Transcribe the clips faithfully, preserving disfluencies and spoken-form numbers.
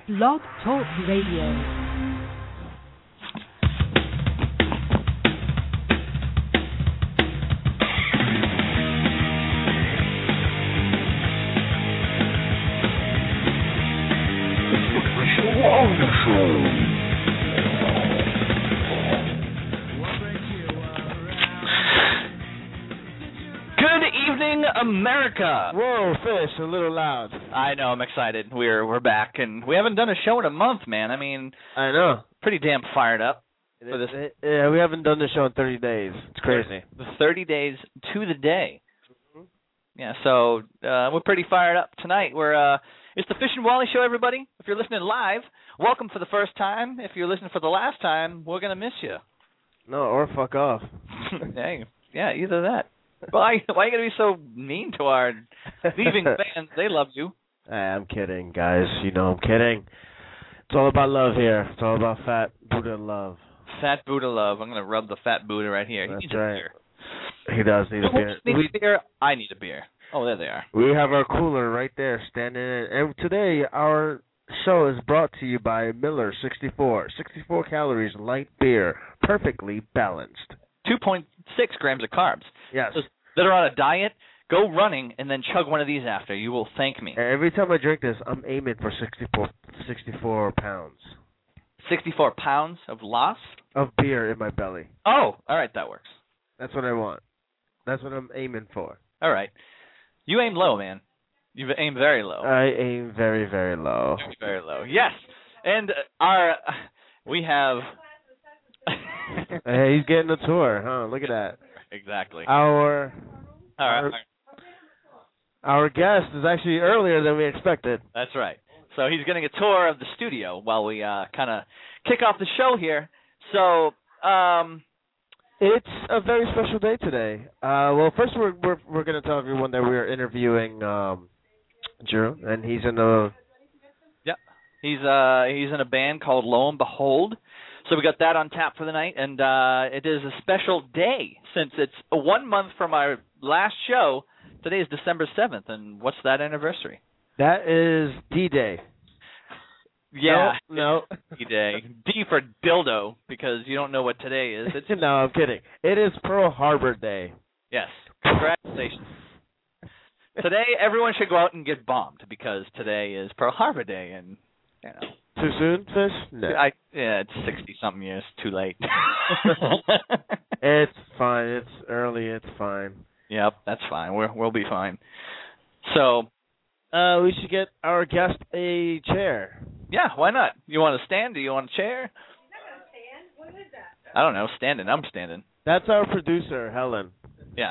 Blog Talk Radio. America. Whoa, Fish, a little loud. I know, I'm excited. We're we're back, and we haven't done a show in a month, man. I mean, I know. Pretty damn fired up for this. It, it, yeah, we haven't done the show in thirty days. It's crazy. The thirty days to the day. Mm-hmm. Yeah, so uh, we're pretty fired up tonight. We're uh, it's the Fish and Wally show, everybody. If you're listening live, welcome for the first time. If you're listening for the last time, we're gonna miss you. No, or fuck off. Hey, yeah, either that. Why, why are you going to be so mean to our leaving fans? They love you. I'm kidding, guys. You know I'm kidding. It's all about love here. It's all about fat Buddha love. Fat Buddha love. I'm going to rub the fat Buddha right here. That's he needs right. a beer. He does need a beer. Who needs a beer? I need a beer. Oh, there they are. We have our cooler right there standing in. And today our show is brought to you by Miller sixty-four. sixty-four calories, light beer, perfectly balanced. two point six grams of carbs. Yes. Those that are on a diet, go running and then chug one of these after. You will thank me. Every time I drink this, I'm aiming for sixty-four, sixty-four pounds. sixty-four pounds of loss? Of beer in my belly. Oh, all right, that works. That's what I want. That's what I'm aiming for. All right. You aim low, man. You aim very low. I aim very, very low. Very, very low. Yes. And our, we have... Hey, he's getting a tour, huh? Look at that. Exactly. Our, All right. our our guest is actually earlier than we expected. That's right. So he's getting a tour of the studio while we uh, kind of kick off the show here. So um, it's a very special day today. Uh, well, first we're we're we're going to tell everyone that we're interviewing um, Drew, and he's in a yeah he's uh he's in a band called Lo and Behold. So we got that on tap for the night, and uh, it is a special day since it's a one month from our last show. Today is December seventh, and what's that anniversary? That is D-Day. Yeah. No. no. D-Day. D for dildo, because you don't know what today is. It's no, I'm kidding. It is Pearl Harbor Day. Yes. Congratulations. Today, everyone should go out and get bombed, because today is Pearl Harbor Day, and, you know. Too soon, Fish? No. I, yeah, it's sixty-something years. Too late. It's fine. It's early. It's fine. Yep, that's fine. We're, we'll be fine. So, uh, we should get our guest a chair. Yeah, why not? You want to stand? Do you want a chair? He's not going to stand. What is that? I don't know. Standing. I'm standing. That's our producer, Helen. Yeah.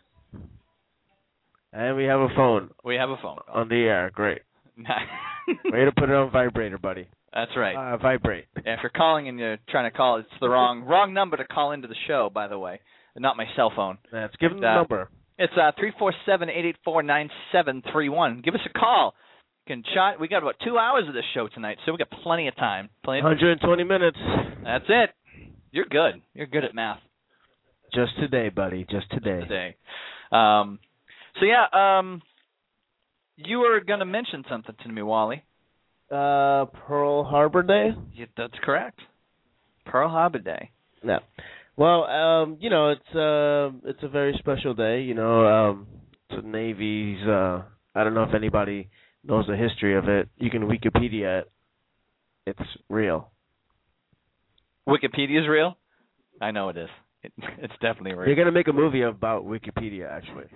And we have a phone. We have a phone. On the air. Great. Way to put it on vibrator, buddy. That's right. Uh, vibrate. Yeah, if you're calling and you're trying to call, it's the wrong wrong number to call into the show, by the way. Not my cell phone. Let's give them the uh, number. It's uh, three four seven, eight eight four, nine seven three one. Give us a call. You can chat. We got about two hours of this show tonight, so we got plenty of time. Plenty of one hundred twenty minutes. That's it. You're good. You're good at math. Just today, buddy. Just today. Just today. Um, so, yeah, um, you were going to mention something to me, Wally. Uh, Pearl Harbor Day? Yeah, that's correct. Pearl Harbor Day. No. Well, um, you know, it's uh, it's a very special day. You know, um, it's the Navy's. Uh, I don't know if anybody knows the history of it. You can Wikipedia it. It's real. Wikipedia's real? I know it is. It, it's definitely real. You're gonna make a movie about Wikipedia, actually.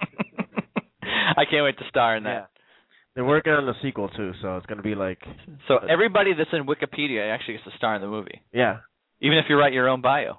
I can't wait to star in that. Yeah. They're working on the sequel too, so it's gonna be like. So everybody that's in Wikipedia actually gets to star in the movie. Yeah. Even if you write your own bio.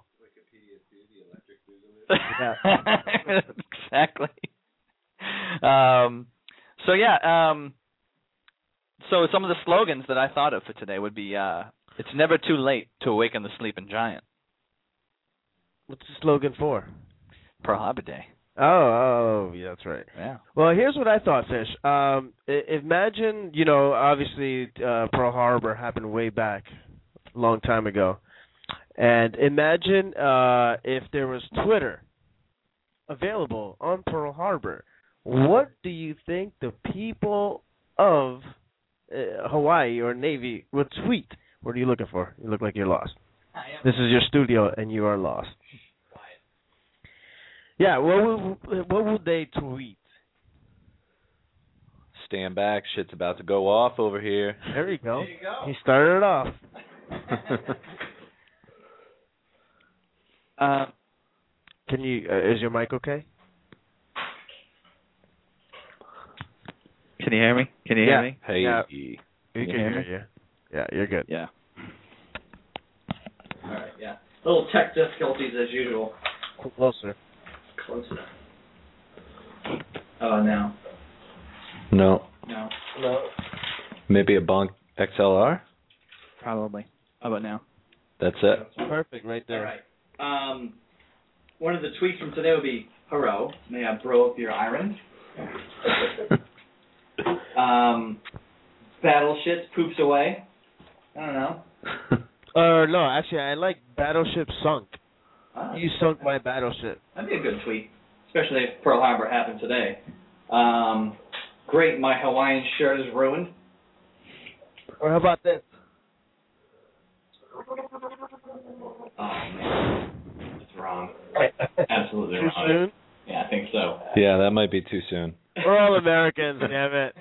Yeah. Exactly. Um, so yeah, um, so some of the slogans that I thought of for today would be, uh, it's never too late to awaken the sleeping giant. What's the slogan for? Pearl Harbor Day. Oh, oh, yeah, that's right. Yeah. Well, here's what I thought, Fish. Um, I- imagine, you know, obviously uh, Pearl Harbor happened way back, a long time ago. And imagine uh, if there was Twitter available on Pearl Harbor. What do you think the people of uh, Hawaii or Navy with tweet, what are you looking for? You look like you're lost. This is your studio, and you are lost. Yeah, what would, what would they tweet? Stand back, shit's about to go off over here. There you go. There you go. He started it off. uh, Can you? Uh, is your mic okay? Can you hear me? Can you Yeah. hear me? Hey. Yeah. Yeah. We Can can you hear hear me? you. Yeah, you're good. Yeah. All right. Yeah. Little tech difficulties as usual. Closer. Closer. Oh, now. No. No. No. Maybe a Bonk X L R? Probably. How about now? That's it. Perfect, right there. All right. Um, one of the tweets from today would be, "Hello, may I bro up your iron?" um, Battleships poops away. I don't know. Uh, no, actually, I like Battleship Sunk. Ah, You sunk my battleship. That'd be a good tweet, especially if Pearl Harbor happened today. Um, great, my Hawaiian shirt is ruined. Or how about this? Oh man, it's wrong. Absolutely Too wrong. soon? Yeah, I think so. Yeah, that might be too soon. We're all Americans, damn it.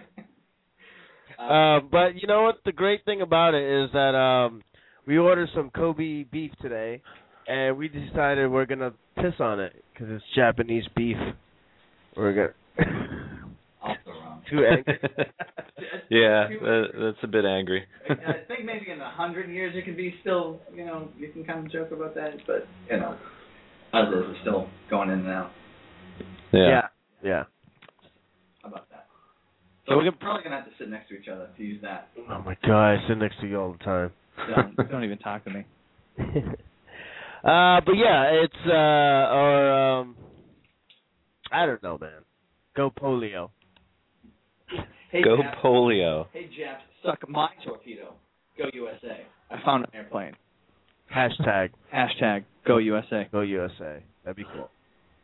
Um, but you know what? The great thing about it is that um, we ordered some Kobe beef today, and we decided we're gonna piss on it because it's Japanese beef. We're gonna Also wrong. too angry. Yeah, that, that's a bit angry. I think maybe in a hundred years it can be still, you know, you can kind of joke about that, but you know, others are still going in and out. Yeah. Yeah. Yeah. How about that? So we're probably gonna have to sit next to each other to use that. Oh my God, I sit next to you all the time. Don't, don't even talk to me. uh, but yeah, it's uh, or um, I don't know, man. Go polio. Hey, Go Japs, polio. hey Japs, suck my torpedo. Go U S A. I found an airplane. Hashtag Hashtag Go U S A. Go U S A. That'd be cool.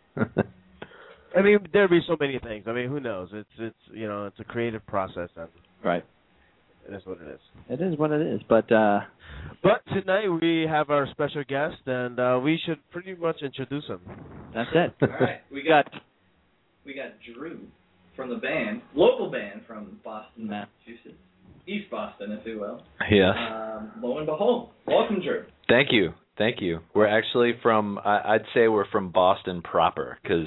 I mean, there'd be so many things. I mean, who knows? It's it's you know, it's a creative process, and Right. it is what it is. It is what it is, but uh, But tonight we have our special guest, and uh, we should pretty much introduce him. that's it. All right, we got we got Drew from the band, local band from Boston, Massachusetts, East Boston, if you will. Yes. Um, lo and behold, welcome, Drew. Thank you. Thank you. We're actually from, I, I'd say we're from Boston proper, because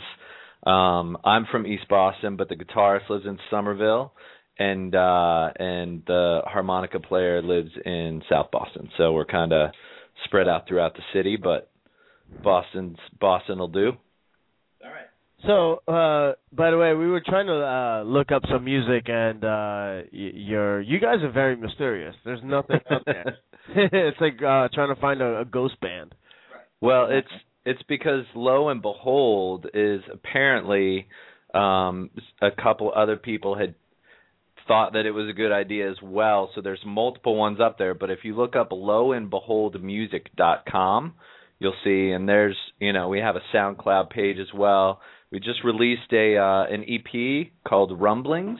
um, I'm from East Boston, but the guitarist lives in Somerville, and uh, and the harmonica player lives in South Boston. So we're kind of spread out throughout the city, but Boston's Boston will do. All right. So, uh, by the way, we were trying to uh, look up some music, and uh, y- you're you guys are very mysterious. There's nothing out there. It's like uh, trying to find a, a ghost band. Well, it's it's because Lo and Behold is apparently um, a couple other people had thought that it was a good idea as well. So there's multiple ones up there. But if you look up lo and behold music dot com, you'll see. And there's, you know, we have a SoundCloud page as well. We just released a uh, an E P called Rumblings,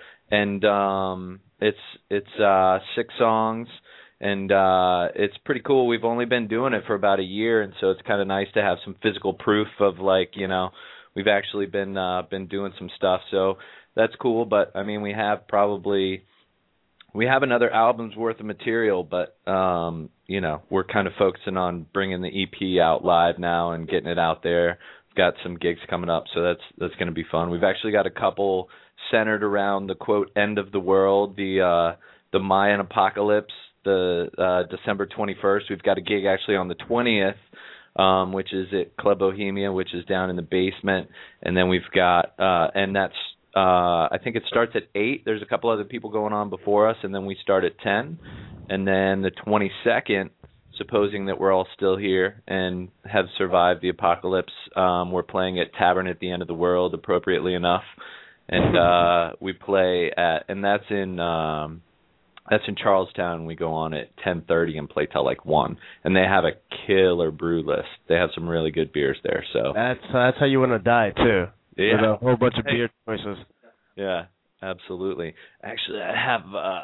and um, it's it's uh, six songs. And uh, it's pretty cool. We've only been doing it for about a year, and so it's kind of nice to have some physical proof of, like, you know, we've actually been uh, been doing some stuff. So that's cool. But I mean, we have probably we have another album's worth of material, but um, you know, we're kind of focusing on bringing the E P out live now and getting it out there. We've got some gigs coming up, so that's that's going to be fun. We've actually got a couple centered around the quote end of the world, the uh, the Mayan apocalypse. The uh, December twenty-first. We've got a gig actually on the twentieth, um, which is at Club Bohemia, which is down in the basement. And then we've got, uh, and that's, uh, I think it starts at eight. There's a couple other people going on before us, and then we start at ten. And then the twenty-second, supposing that we're all still here and have survived the apocalypse, um, we're playing at Tavern at the End of the World, appropriately enough. And uh, we play at, and that's in... Um, That's in Charlestown. We go on at ten thirty and play till like one. And they have a killer brew list. They have some really good beers there. So That's that's how you want to die too. Yeah. With a whole bunch of beer choices. Yeah, absolutely. Actually, I have uh,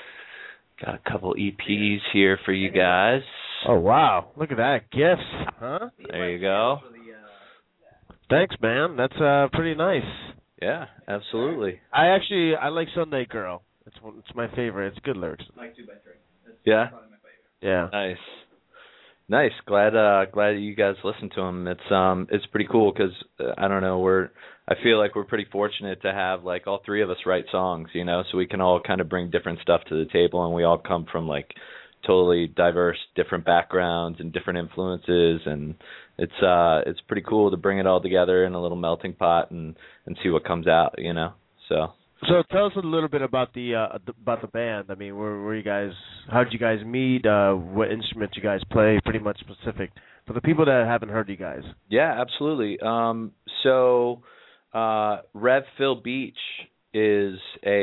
got a couple E Ps here for you guys. Oh wow! Look at that, gifts, huh? There you go. Thanks, man. That's uh pretty nice. Yeah, absolutely. I actually I like Sunday Girl. It's one, it's my favorite. It's good lyrics. Like two by three. That's Yeah. probably my favorite. Yeah. Nice, nice. Glad, uh, glad you guys listen to them. It's um, it's pretty cool because uh, I don't know, we're I feel like we're pretty fortunate to have like all three of us write songs, you know, so we can all kind of bring different stuff to the table, and we all come from like totally diverse, different backgrounds and different influences, and it's uh, it's pretty cool to bring it all together in a little melting pot and and see what comes out, you know. So. So tell us a little bit about the, uh, the about the band. I mean, where were you guys? How did you guys meet? Uh, what instruments you guys play? Pretty much specific for the people that haven't heard you guys. Yeah, absolutely. Um, so uh, Rev Phil Beach is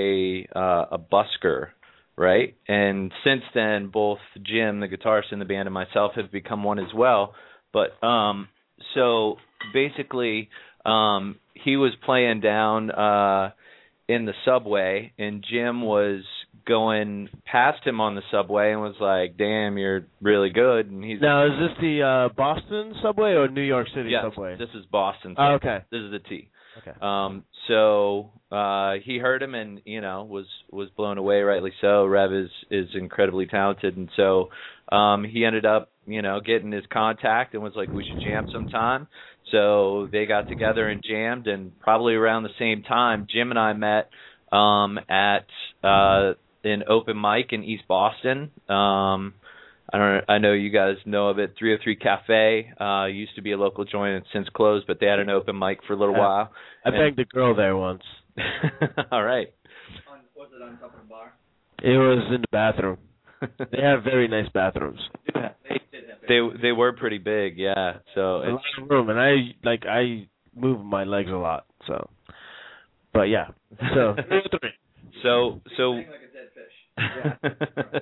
a uh, a busker, right? And since then, both Jim, the guitarist in the band, and myself have become one as well. But um, so basically, um, he was playing down. Uh, in the subway, and Jim was going past him on the subway and was like, damn, you're really good. And he's Now, is this the uh, Boston subway or New York City yes, subway? this is Boston. Oh, subway. okay. This is the T. Okay. Um, so uh, he heard him and, you know, was was blown away, rightly so. Rev is, is incredibly talented, and so um, he ended up, you know, getting his contact and was like, we should jam sometime. So they got together and jammed, and probably around the same time, Jim and I met um, at uh, an open mic in East Boston. Um, I don't. I know you guys know of it. three oh three Cafe uh, used to be a local joint and since closed, but they had an open mic for a little Yeah. while. I banged a girl there once. All right. On, was it on top of the bar? It was in the bathroom. They have very nice bathrooms. Yeah, they did have They they were pretty big, yeah. So A it's, lot of room, and I like I move my legs a lot. So, but yeah. So so so like a dead fish.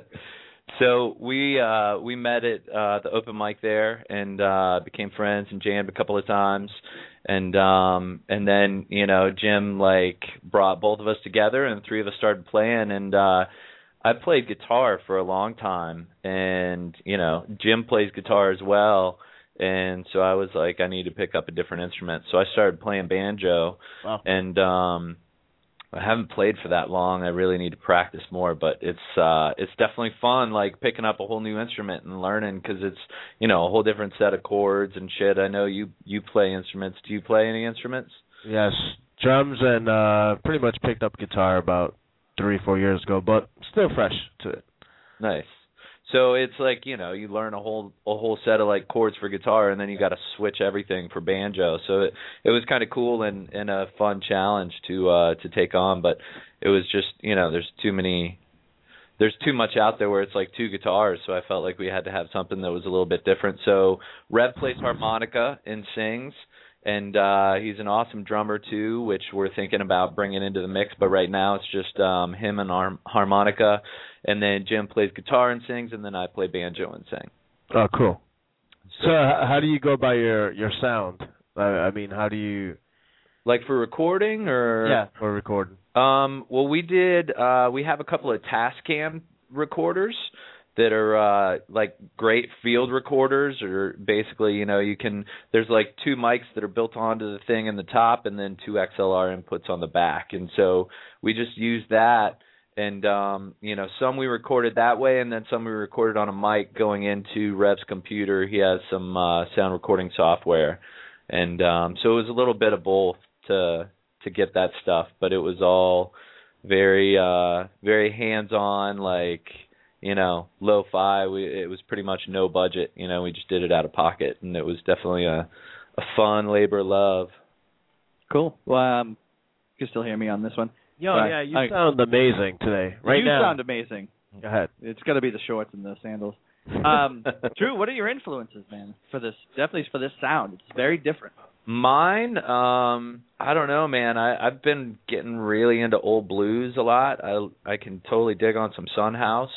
so we uh we met at uh the open mic there and uh became friends and jammed a couple of times, and um and then, you know, Jim like brought both of us together and the three of us started playing, and uh I played guitar for a long time, and, you know, Jim plays guitar as well, and so I was like, I need to pick up a different instrument. So I started playing banjo. Wow. And um I haven't played for that long. I really need to practice more, but it's uh it's definitely fun, like picking up a whole new instrument and learning, because it's, you know, a whole different set of chords and shit. I know you you play instruments. Do you play any instruments? Yes, drums, and uh pretty much picked up guitar about three, four years ago, but still fresh to it. Nice. So it's like, you know, you learn a whole a whole set of like chords for guitar, and then you got to switch everything for banjo. So it it was kind of cool and, and a fun challenge to uh to take on, but it was just, you know, there's too many there's too much out there where it's like two guitars, so I felt like we had to have something that was a little bit different. So Rev plays harmonica and sings, and uh he's an awesome drummer too, which we're thinking about bringing into the mix, but right now it's just um him and our harmonica, and then Jim plays guitar and sings, and then I play banjo and sing. Oh, cool. So, h- how do you go by your your sound? I, I mean, how do you? Like for recording or Yeah, for recording. Um well, we did uh we have a couple of Tascam recorders that are uh like great field recorders, or basically, you know, you can there's like two mics that are built onto the thing in the top, and then two X L R inputs on the back. And so we just use that, and um you know, some we recorded that way, and then some we recorded on a mic going into Rev's computer. He has some uh sound recording software, and um so it was a little bit of both to to get that stuff, but it was all very uh very hands-on, like, you know, lo-fi. We, it was pretty much no budget. You know, we just did it out of pocket, and it was definitely a, a fun labor of love. Cool. Well, um, you can still hear me on this one. Yo, Right. yeah, you I- sound amazing today. Right you now. sound amazing. Go ahead. It's got to be the shorts and the sandals. Um, Drew, what are your influences, man, for this? Definitely for this sound. It's very different. Mine, um, I don't know, man. I, I've been getting really into old blues a lot. I I can totally dig on some Son House.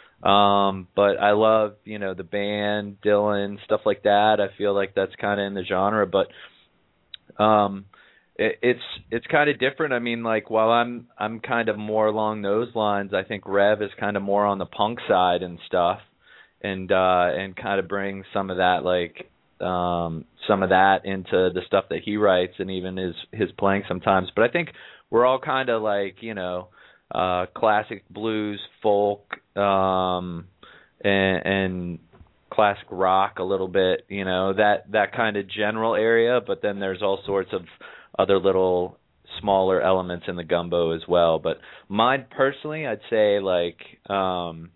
Um, but I love, you know, the band, Dylan, stuff like that. I feel like that's kind of in the genre, but um, it, it's it's kind of different. I mean, like while I'm I'm kind of more along those lines, I think Rev is kind of more on the punk side and stuff, and uh, and kind of bring some of that like um, some of that into the stuff that he writes and even his his playing sometimes. But I think we're all kind of like you know uh, classic blues, folk, um, and, and classic rock a little bit, you know, that that kind of general area, but then there's all sorts of other little smaller elements in the gumbo as well. But mine personally, I'd say like um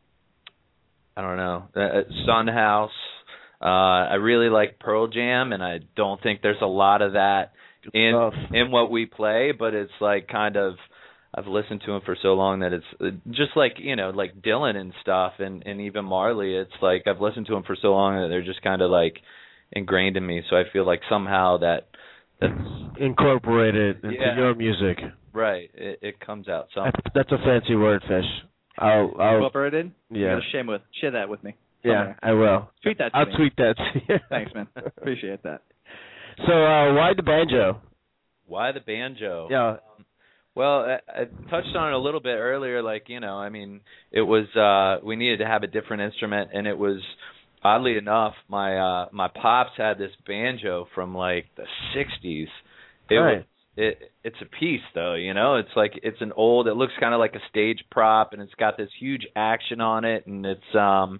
I don't know, uh, Sunhouse. Uh I really like Pearl Jam, and I don't think there's a lot of that in in what we play, but it's like kind of I've listened to him for so long that it's just like, you know, like Dylan and stuff, and, and even Marley. It's like I've listened to him for so long that they're just kind of like ingrained in me. So I feel like somehow that that's incorporated into yeah, your music. Right. It, it comes out somehow. That's a fancy word, Fish. I'll, I'll Incorporated? Yeah. You gotta share with share that with me. Yeah, I will. Tweet that to I'll me. tweet that to you. Thanks, man. Appreciate that. So uh, why the banjo? Why the banjo? Yeah. Um, Well, I, I touched on it a little bit earlier. Like, you know, I mean, it was uh, we needed to have a different instrument, and it was oddly enough, my uh, my pops had this banjo from like the sixties. It right. was it it's a piece though, you know. It's like it's an old. It looks kind of like a stage prop, and it's got this huge action on it, and it's um,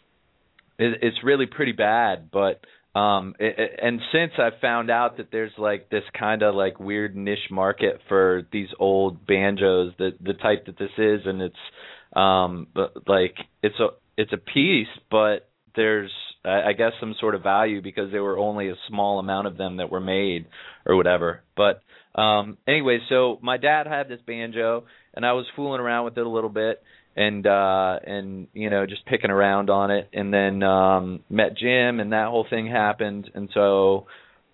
it, it's really pretty bad, but. Um, it, it, and since I've found out that there's like this kind of like weird niche market for these old banjos, the the type that this is, and it's um, but like it's a it's a piece, but there's I, I guess some sort of value because there were only a small amount of them that were made or whatever. But um, anyway, so my dad had this banjo, and I was fooling around with it a little bit. And uh and you know just picking around on it, and then um met Jim, and that whole thing happened, and so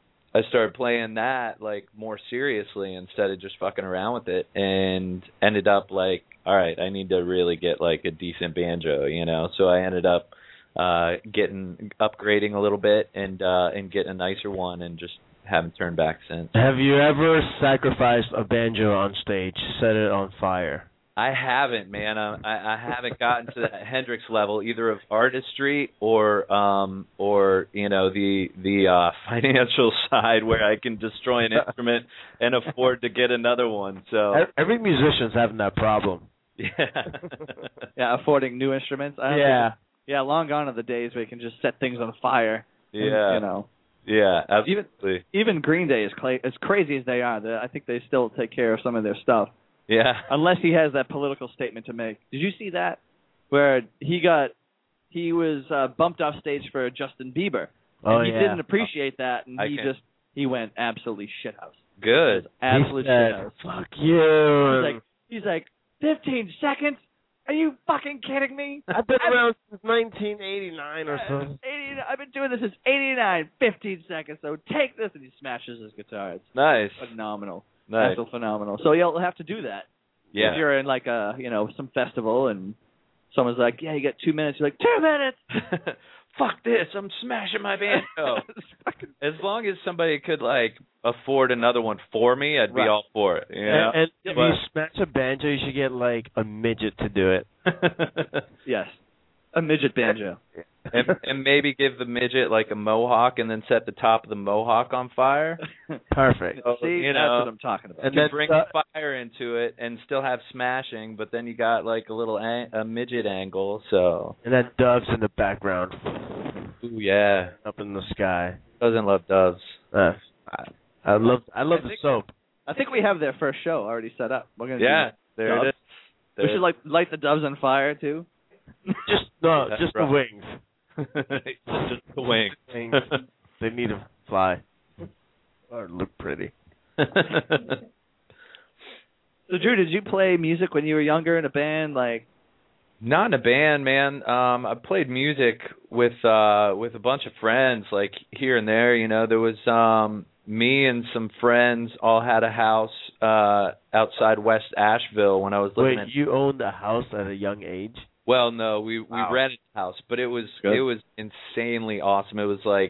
I started playing that like more seriously instead of just fucking around with it, and ended up like, all right, I need to really get like a decent banjo, you know. So I ended up uh getting upgrading a little bit and uh and getting a nicer one, and just haven't turned back since. Have you ever sacrificed a banjo on stage, set it on fire? I haven't, man. I, I haven't gotten to that Hendrix level, either of artistry or, um, or you know, the the uh, financial side where I can destroy an instrument and afford to get another one. So every musician's having that problem. Yeah, yeah, affording new instruments. I yeah, think, yeah. Long gone are the days where you can just set things on fire. Yeah, and, you know. Yeah, absolutely. Even even Green Day, as, cla- as crazy as they are, I think they still take care of some of their stuff. Yeah. Unless he has that political statement to make. Did you see that? Where he got, he was uh, bumped off stage for Justin Bieber. Oh, and he yeah. didn't appreciate that, and I he can... just, he went absolutely shithouse. Good. Absolute shithouse. Fuck you. He's like, he's like, fifteen seconds? Are you fucking kidding me? I've been around since nineteen eighty-nine or something. eighty, I've been doing this since eighty-nine, fifteen seconds, so take this, and he smashes his guitar. It's Nice. phenomenal. Nice. Absolutely phenomenal. So you'll have to do that. Yeah. If you're in like a, you know, some festival and someone's like, yeah, you got two minutes. You're like, two minutes. Fuck this. I'm smashing my banjo. As long as somebody could like afford another one for me, I'd be Right. all for it. You know? And, and if But- you smash a banjo, you should get like a midget to do it. Yes. A midget banjo. and, and maybe give the midget like a mohawk, and then set the top of the mohawk on fire. Perfect. So, See, you that's know, what I'm talking about. And And you then, bring uh, fire into it and still have smashing, but then you got like a little ang- a midget angle. So, And then doves in the background, ooh yeah, up in the sky. doesn't love doves. Uh, I, I love I love I the think- soap. I think we have their first show already set up. We're gonna Yeah, do there doves. it is. There We should like light the doves on fire too. Just no, That's just right. the wings. just the wing. Wings. They need to fly or look pretty. So Drew, did you play music when you were younger in a band? Like, Not in a band, man. Um, I played music with uh, with a bunch of friends, like here and there. You know, there was um, me and some friends all had a house uh, outside West Asheville when I was living Wait, in. you owned a house at a young age? Well, no, we we Wow. rented a house, but it was Good. it was insanely awesome. It was like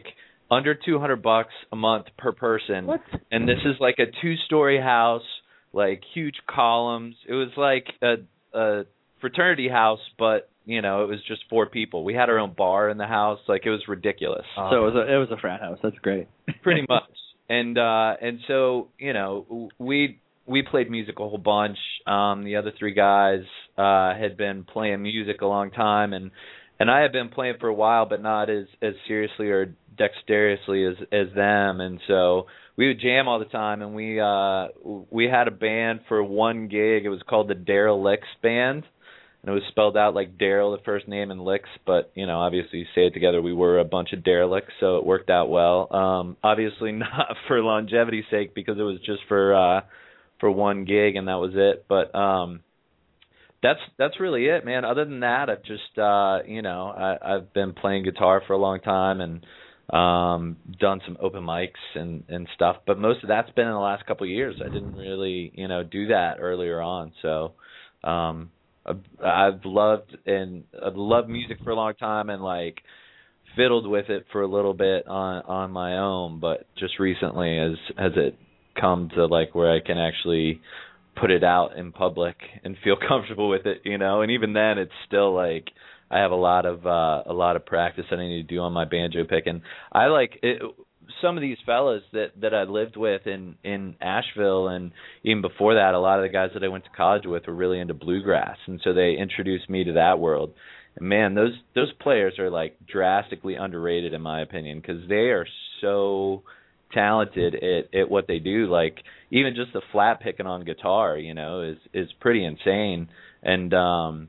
under two hundred bucks a month per person. What? And this is like a two-story house, like huge columns. It was like a, a fraternity house, but you know, it was just four people. We had our own bar in the house. Like, it was ridiculous. So it was a it was a frat house. That's great. Pretty much. And uh, and so you know, we we played music a whole bunch. Um, the other three guys uh, had been playing music a long time, and and I had been playing for a while, but not as as seriously or dexterously as as them. And so we would jam all the time, and we uh, we had a band for one gig. It was called the Daryl Licks Band. And it was spelled out like Daryl, the first name, and Licks, but, you know, obviously you say it together, we were a bunch of derelicts, so it worked out well. Um, obviously not for longevity's sake, because it was just for uh, for one gig, and that was it. But um, that's that's really it, man. Other than that, I've just, uh, you know, I, I've been playing guitar for a long time and um, done some open mics and, and stuff, but most of that's been in the last couple of years. I didn't really, you know, do that earlier on, so... Um, I've loved and I've loved music for a long time and like fiddled with it for a little bit on on my own, but just recently has has it come to like where I can actually put it out in public and feel comfortable with it, you know. And even then, it's still like I have a lot of uh, a lot of practice that I need to do on my banjo picking. I like it. Some of these fellas that that I lived with in in Asheville, and even before that, a lot of the guys that I went to college with were really into bluegrass, and so they introduced me to that world. And man, those those players are like drastically underrated in my opinion, because they are so talented at at what they do. Like even just the flat picking on guitar, you know, is is pretty insane. And um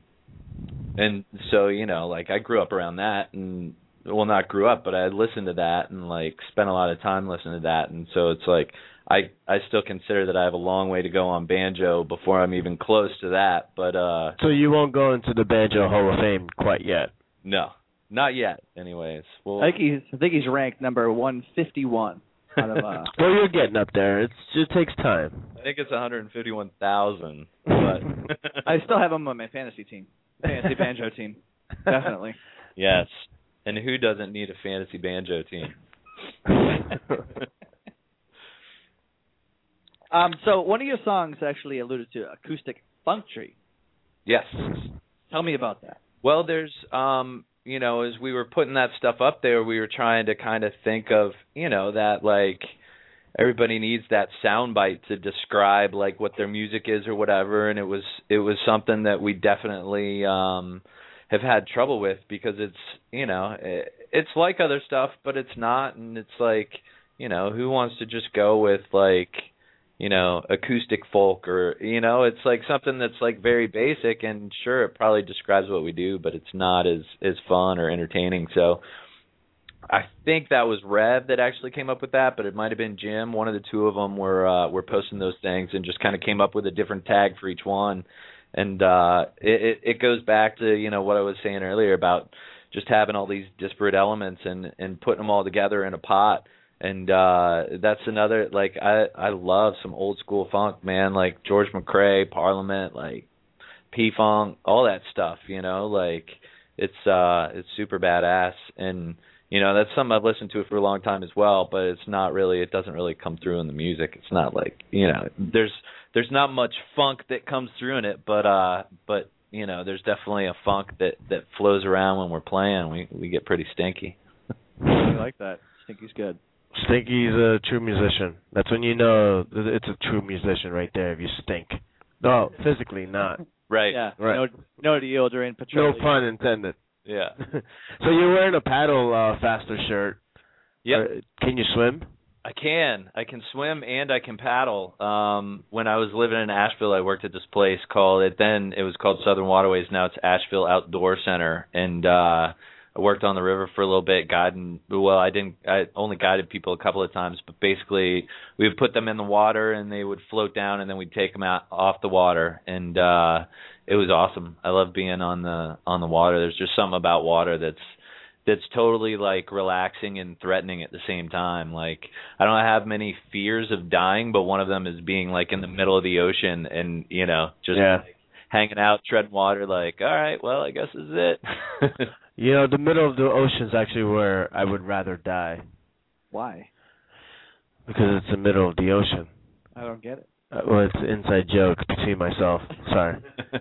and so, you know, like I grew up around that, and well, not grew up, but I listened to that and like spent a lot of time listening to that, and so it's like I I still consider that I have a long way to go on banjo before I'm even close to that. But uh, so you won't go into the Banjo Hall of Fame quite yet? No, not yet. Anyways, well, I think he's I think he's ranked number one fifty-one out of. Uh, well, you're getting up there. It's, it takes time. I think it's one hundred fifty-one thousand, but I still have him on my fantasy team, fantasy banjo team, definitely. Yes. And who doesn't need a fantasy banjo team? um, so one of your songs actually alluded to acoustic funk tree. Yes. Tell me about that. Well, there's, um, you know, as we were putting that stuff up there, we were trying to kind of think of, you know, that like everybody needs that soundbite to describe like what their music is or whatever, and it was it was something that we definitely. Um, have had trouble with, because it's, you know, it's like other stuff, but it's not, and it's like, you know, who wants to just go with like, you know, acoustic folk, or, you know, it's like something that's like very basic, and sure, it probably describes what we do, but it's not as as fun or entertaining. So I think that was Rev that actually came up with that, but it might have been Jim. One of the two of them were uh, were posting those things and just kind of came up with a different tag for each one. And uh, it, it goes back to, you know, what I was saying earlier about just having all these disparate elements and, and putting them all together in a pot. And uh, that's another, like, I, I love some old school funk, man, like George McCrae, Parliament, like P-Funk, all that stuff, you know, like it's uh, it's super badass. And, you know, that's something I've listened to for a long time as well, but it's not really, it doesn't really come through in the music. It's not like, you know, there's, There's not much funk that comes through in it, but uh, but you know, there's definitely a funk that, that flows around when we're playing. We we get pretty stinky. I like that. Stinky's good. Stinky's a true musician. That's when you know it's a true musician right there. If you stink, no, physically not. Right. Yeah. Right. No, no deodorant, petroleum. No pun intended. Yeah. So you're wearing a paddle uh, faster shirt. Yep. Uh, can you swim? I can. I can swim and I can paddle. Um, when I was living in Asheville, I worked at this place called it. Then it was called Southern Waterways. Now it's Asheville Outdoor Center, and uh, I worked on the river for a little bit, guiding. Well, I didn't. I only guided people a couple of times, but basically we would put them in the water and they would float down, and then we'd take them out off the water, and uh, it was awesome. I love being on the on the water. There's just something about water that's. that's totally like relaxing and threatening at the same time. Like I don't have many fears of dying, but one of them is being like in the middle of the ocean and, you know, just yeah. like, hanging out, treading water like, all right, well, I guess this is it. You know, the middle of the ocean is actually where I would rather die. Why? Because it's the middle of the ocean. I don't get it. Uh, well, it's an inside joke between myself. Sorry.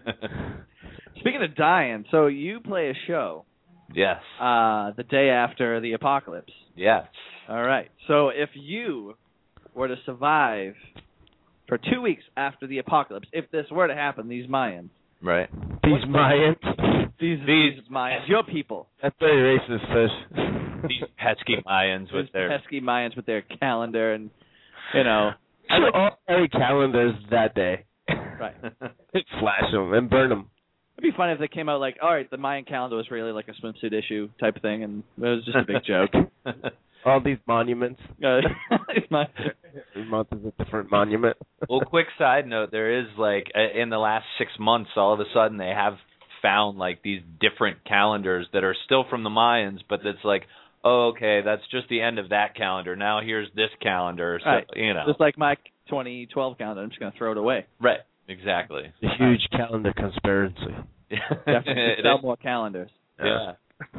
Speaking of dying, so you play a show Yes. uh, the day after the apocalypse. Yes. All right. So if you were to survive for two weeks after the apocalypse, if this were to happen, these Mayans, Right. These Mayans. these These these Mayans, your people, That's very racist, Fish. These pesky Mayans with these their pesky Mayans with their calendar and you know, I like all carry calendars that day. right. Flash them and burn them. It'd be funny if they came out like, all right, the Mayan calendar was really like a swimsuit issue type of thing, and it was just a big joke. All these monuments. Uh, it's my- Every month is a different monument. Well, quick side note, there is like uh, in the last six months, all of a sudden they have found like these different calendars that are still from the Mayans, but it's like, oh, okay, that's just the end of that calendar. Now here's this calendar. So, Right. you know. Just like my twenty twelve calendar, I'm just going to throw it away. Right. Exactly. The huge calendar conspiracy. Definitely It sell is. more calendars. Yeah.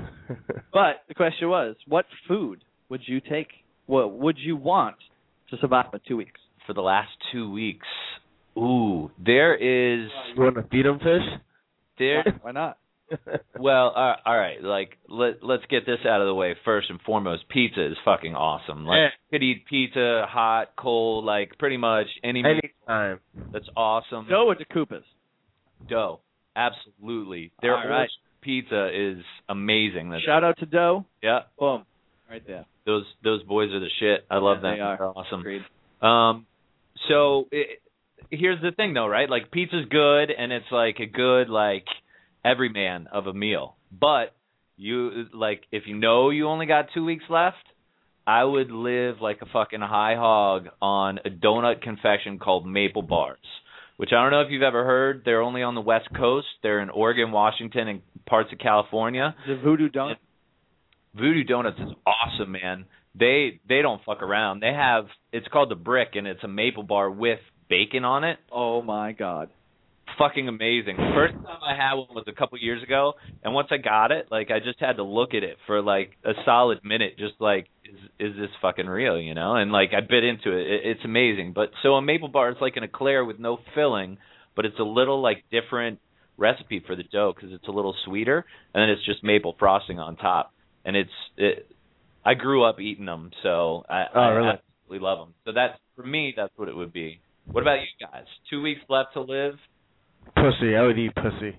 But the question was, what food would you take? What would you want to survive for two weeks? For the last two weeks, ooh, there is You want to feed them fish? there. Why not? Well, uh, all right. Like, let let's get this out of the way first and foremost. Pizza is fucking awesome. Like, Yeah. you could eat pizza, hot, cold, like pretty much any. meat. Anytime. That's awesome. Go with the Koopas. Dough, absolutely. Their All right. pizza is amazing. That's, Shout out to Doe. yeah, Boom. Right there. those those boys are the shit. I love Yeah, them. they are. They're awesome. Agreed. Um, so it, here's the thing, though, right? Like, pizza's good, and it's like a good like everyman of a meal. But you like if you know you only got two weeks left, I would live like a fucking high hog on a donut confection called Maple Bars, which I don't know if you've ever heard. They're only on the West Coast. They're in Oregon, Washington, and parts of California. The Voodoo Donut. Voodoo Donuts is awesome, man. They they don't fuck around. They have it's called the Brick, and it's a maple bar with bacon on it. Oh my God. Fucking amazing. The first time I had one was a couple years ago, and once I got it, like I just had to look at it for like a solid minute, just like is is this fucking real, you know? And like I bit into it. it it's amazing. But so a maple bar is like an eclair with no filling, but it's a little like different recipe for the dough because it's a little sweeter, and then it's just maple frosting on top. And it's it. I grew up eating them, so I, Oh, I really? absolutely love them. So that's for me. That's what it would be. What about you guys? Two weeks left to live. Pussy. I would eat pussy.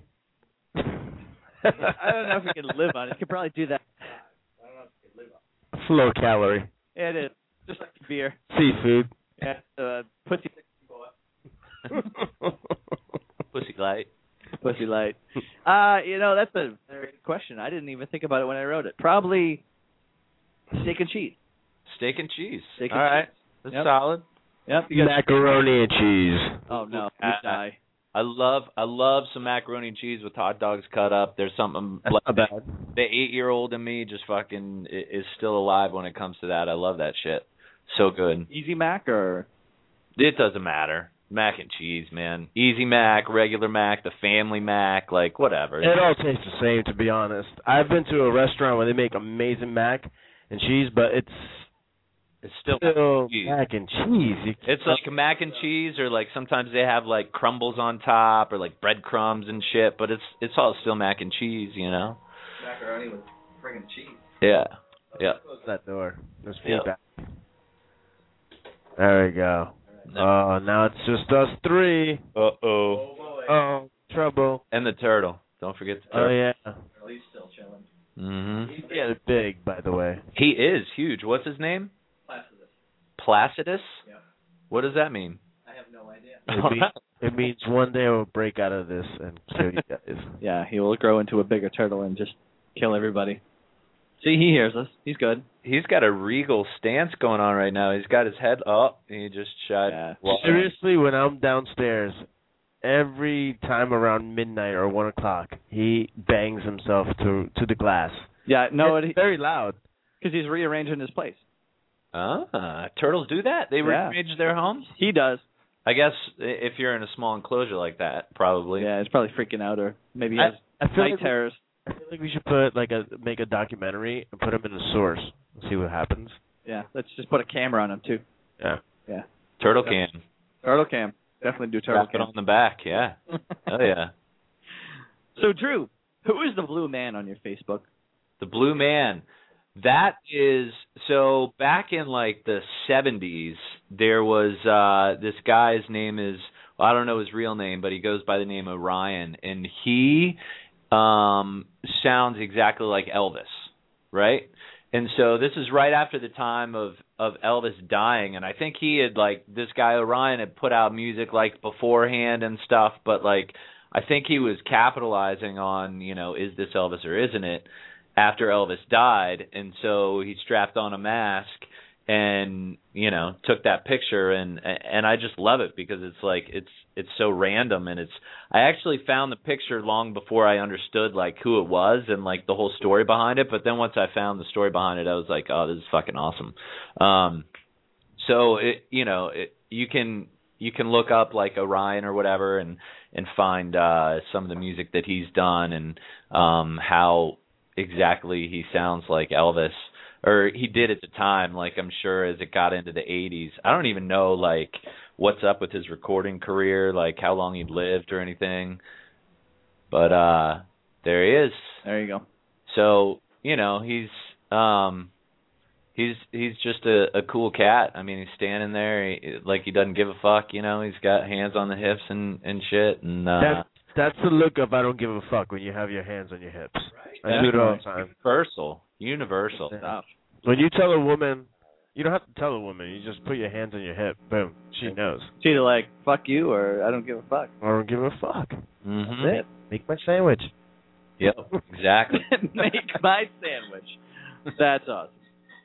I don't know if you can live on it. You could probably do that. It's low calorie. Yeah, it is. Just like beer. Seafood. Yeah, uh, pussy, Pussy light. pussy light. Uh, you know, that's a very good question. I didn't even think about it when I wrote it. Probably steak and cheese. Steak and cheese. Steak All and right. cheese. That's Yep. solid. Yep. You got. Macaroni and cheese. Oh no, you Uh, die. I love I love some macaroni and cheese with hot dogs cut up. There's something That's like not bad. the eight year old in me just fucking i- is still alive when it comes to that. I love that shit. So good. Easy Mac or It doesn't matter. Mac and cheese, man. Easy Mac, regular Mac, the family Mac, like whatever. It all tastes the same, to be honest. I've been to a restaurant where they make amazing mac and cheese, but it's It's still still cheese. mac and cheese. You It's like mac and cheese, or like sometimes they have like crumbles on top, or like breadcrumbs and shit. But it's it's all still mac and cheese, you know. macaroni with friggin' cheese. Yeah, yeah. close that door. There's Yep. feedback. There we go. Oh, now it's just us three. Uh oh. Oh, trouble. And the turtle. Don't forget the Oh turtle. yeah. He's still chilling. Mm-hmm. He's getting big, by the way. He is huge. What's his name? Placidus. Placidus? Yeah. What does that mean? I have no idea. It, mean, it means one day we'll break out of this and kill you guys. Yeah, he will grow into a bigger turtle and just kill everybody. See, he hears us. He's good. He's got a regal stance going on right now. He's got his head up, and he just shot. Yeah. Well, Seriously, when I'm downstairs, every time around midnight or one o'clock, he bangs himself to to the glass. Yeah, no, it's it, very loud. because he's rearranging his place. Ah, turtles do that. They Yeah. rearrange their homes. He does. I guess i- if you're in a small enclosure like that, probably. Yeah, he's probably freaking out, or maybe he I- has I feel night like we- terrors. I feel like we should put like a make a documentary and put him in a source and see what happens. Yeah, let's just put a camera on him too. Yeah. Yeah. Turtle cam. Turtle cam. Definitely do turtle Strap it cam. on the back. Yeah. Oh yeah. So Drew, who is the blue man on your Facebook? The Blue Man. That is so back in like the seventies. There was uh, this guy's name is well, I don't know his real name, but he goes by the name of Ryan, and he um, sounds exactly like Elvis, right? And so this is right after the time of, of Elvis dying, and I think he had, like, this guy Orion had put out music, like, beforehand and stuff, but, like, I think he was capitalizing on, you know, is this Elvis or isn't it, after Elvis died, and so he strapped on a mask and, you know, took that picture, and and I just love it because it's, like, it's it's so random, and it's, I actually found the picture long before I understood, like, who it was and, like, the whole story behind it, but then once I found the story behind it, I was like, oh, this is fucking awesome. Um, so, it, you know, it, you can you can look up, like, Orion or whatever and, and find uh, some of the music that he's done and um, how exactly he sounds like Elvis, or he did at the time, like, I'm sure as it got into the eighties. I don't even know, like, what's up with his recording career, like how long he'd lived or anything. But uh there he is. There you go. So, you know, he's um he's he's just a, a cool cat. I mean, he's standing there he, like he doesn't give a fuck, you know. He's got hands on the hips and and shit, and uh That, that's the look of I don't give a fuck when you have your hands on your hips. Right. I do it all the time. Universal. Universal. Yeah. When you tell a woman, you don't have to tell a woman. You just put your hands on your hip. Boom. She knows. It's either like, fuck you or I don't give a fuck. I don't give a fuck. Mm-hmm. That's it. Make my sandwich. Yep, exactly. Make my sandwich. That's awesome.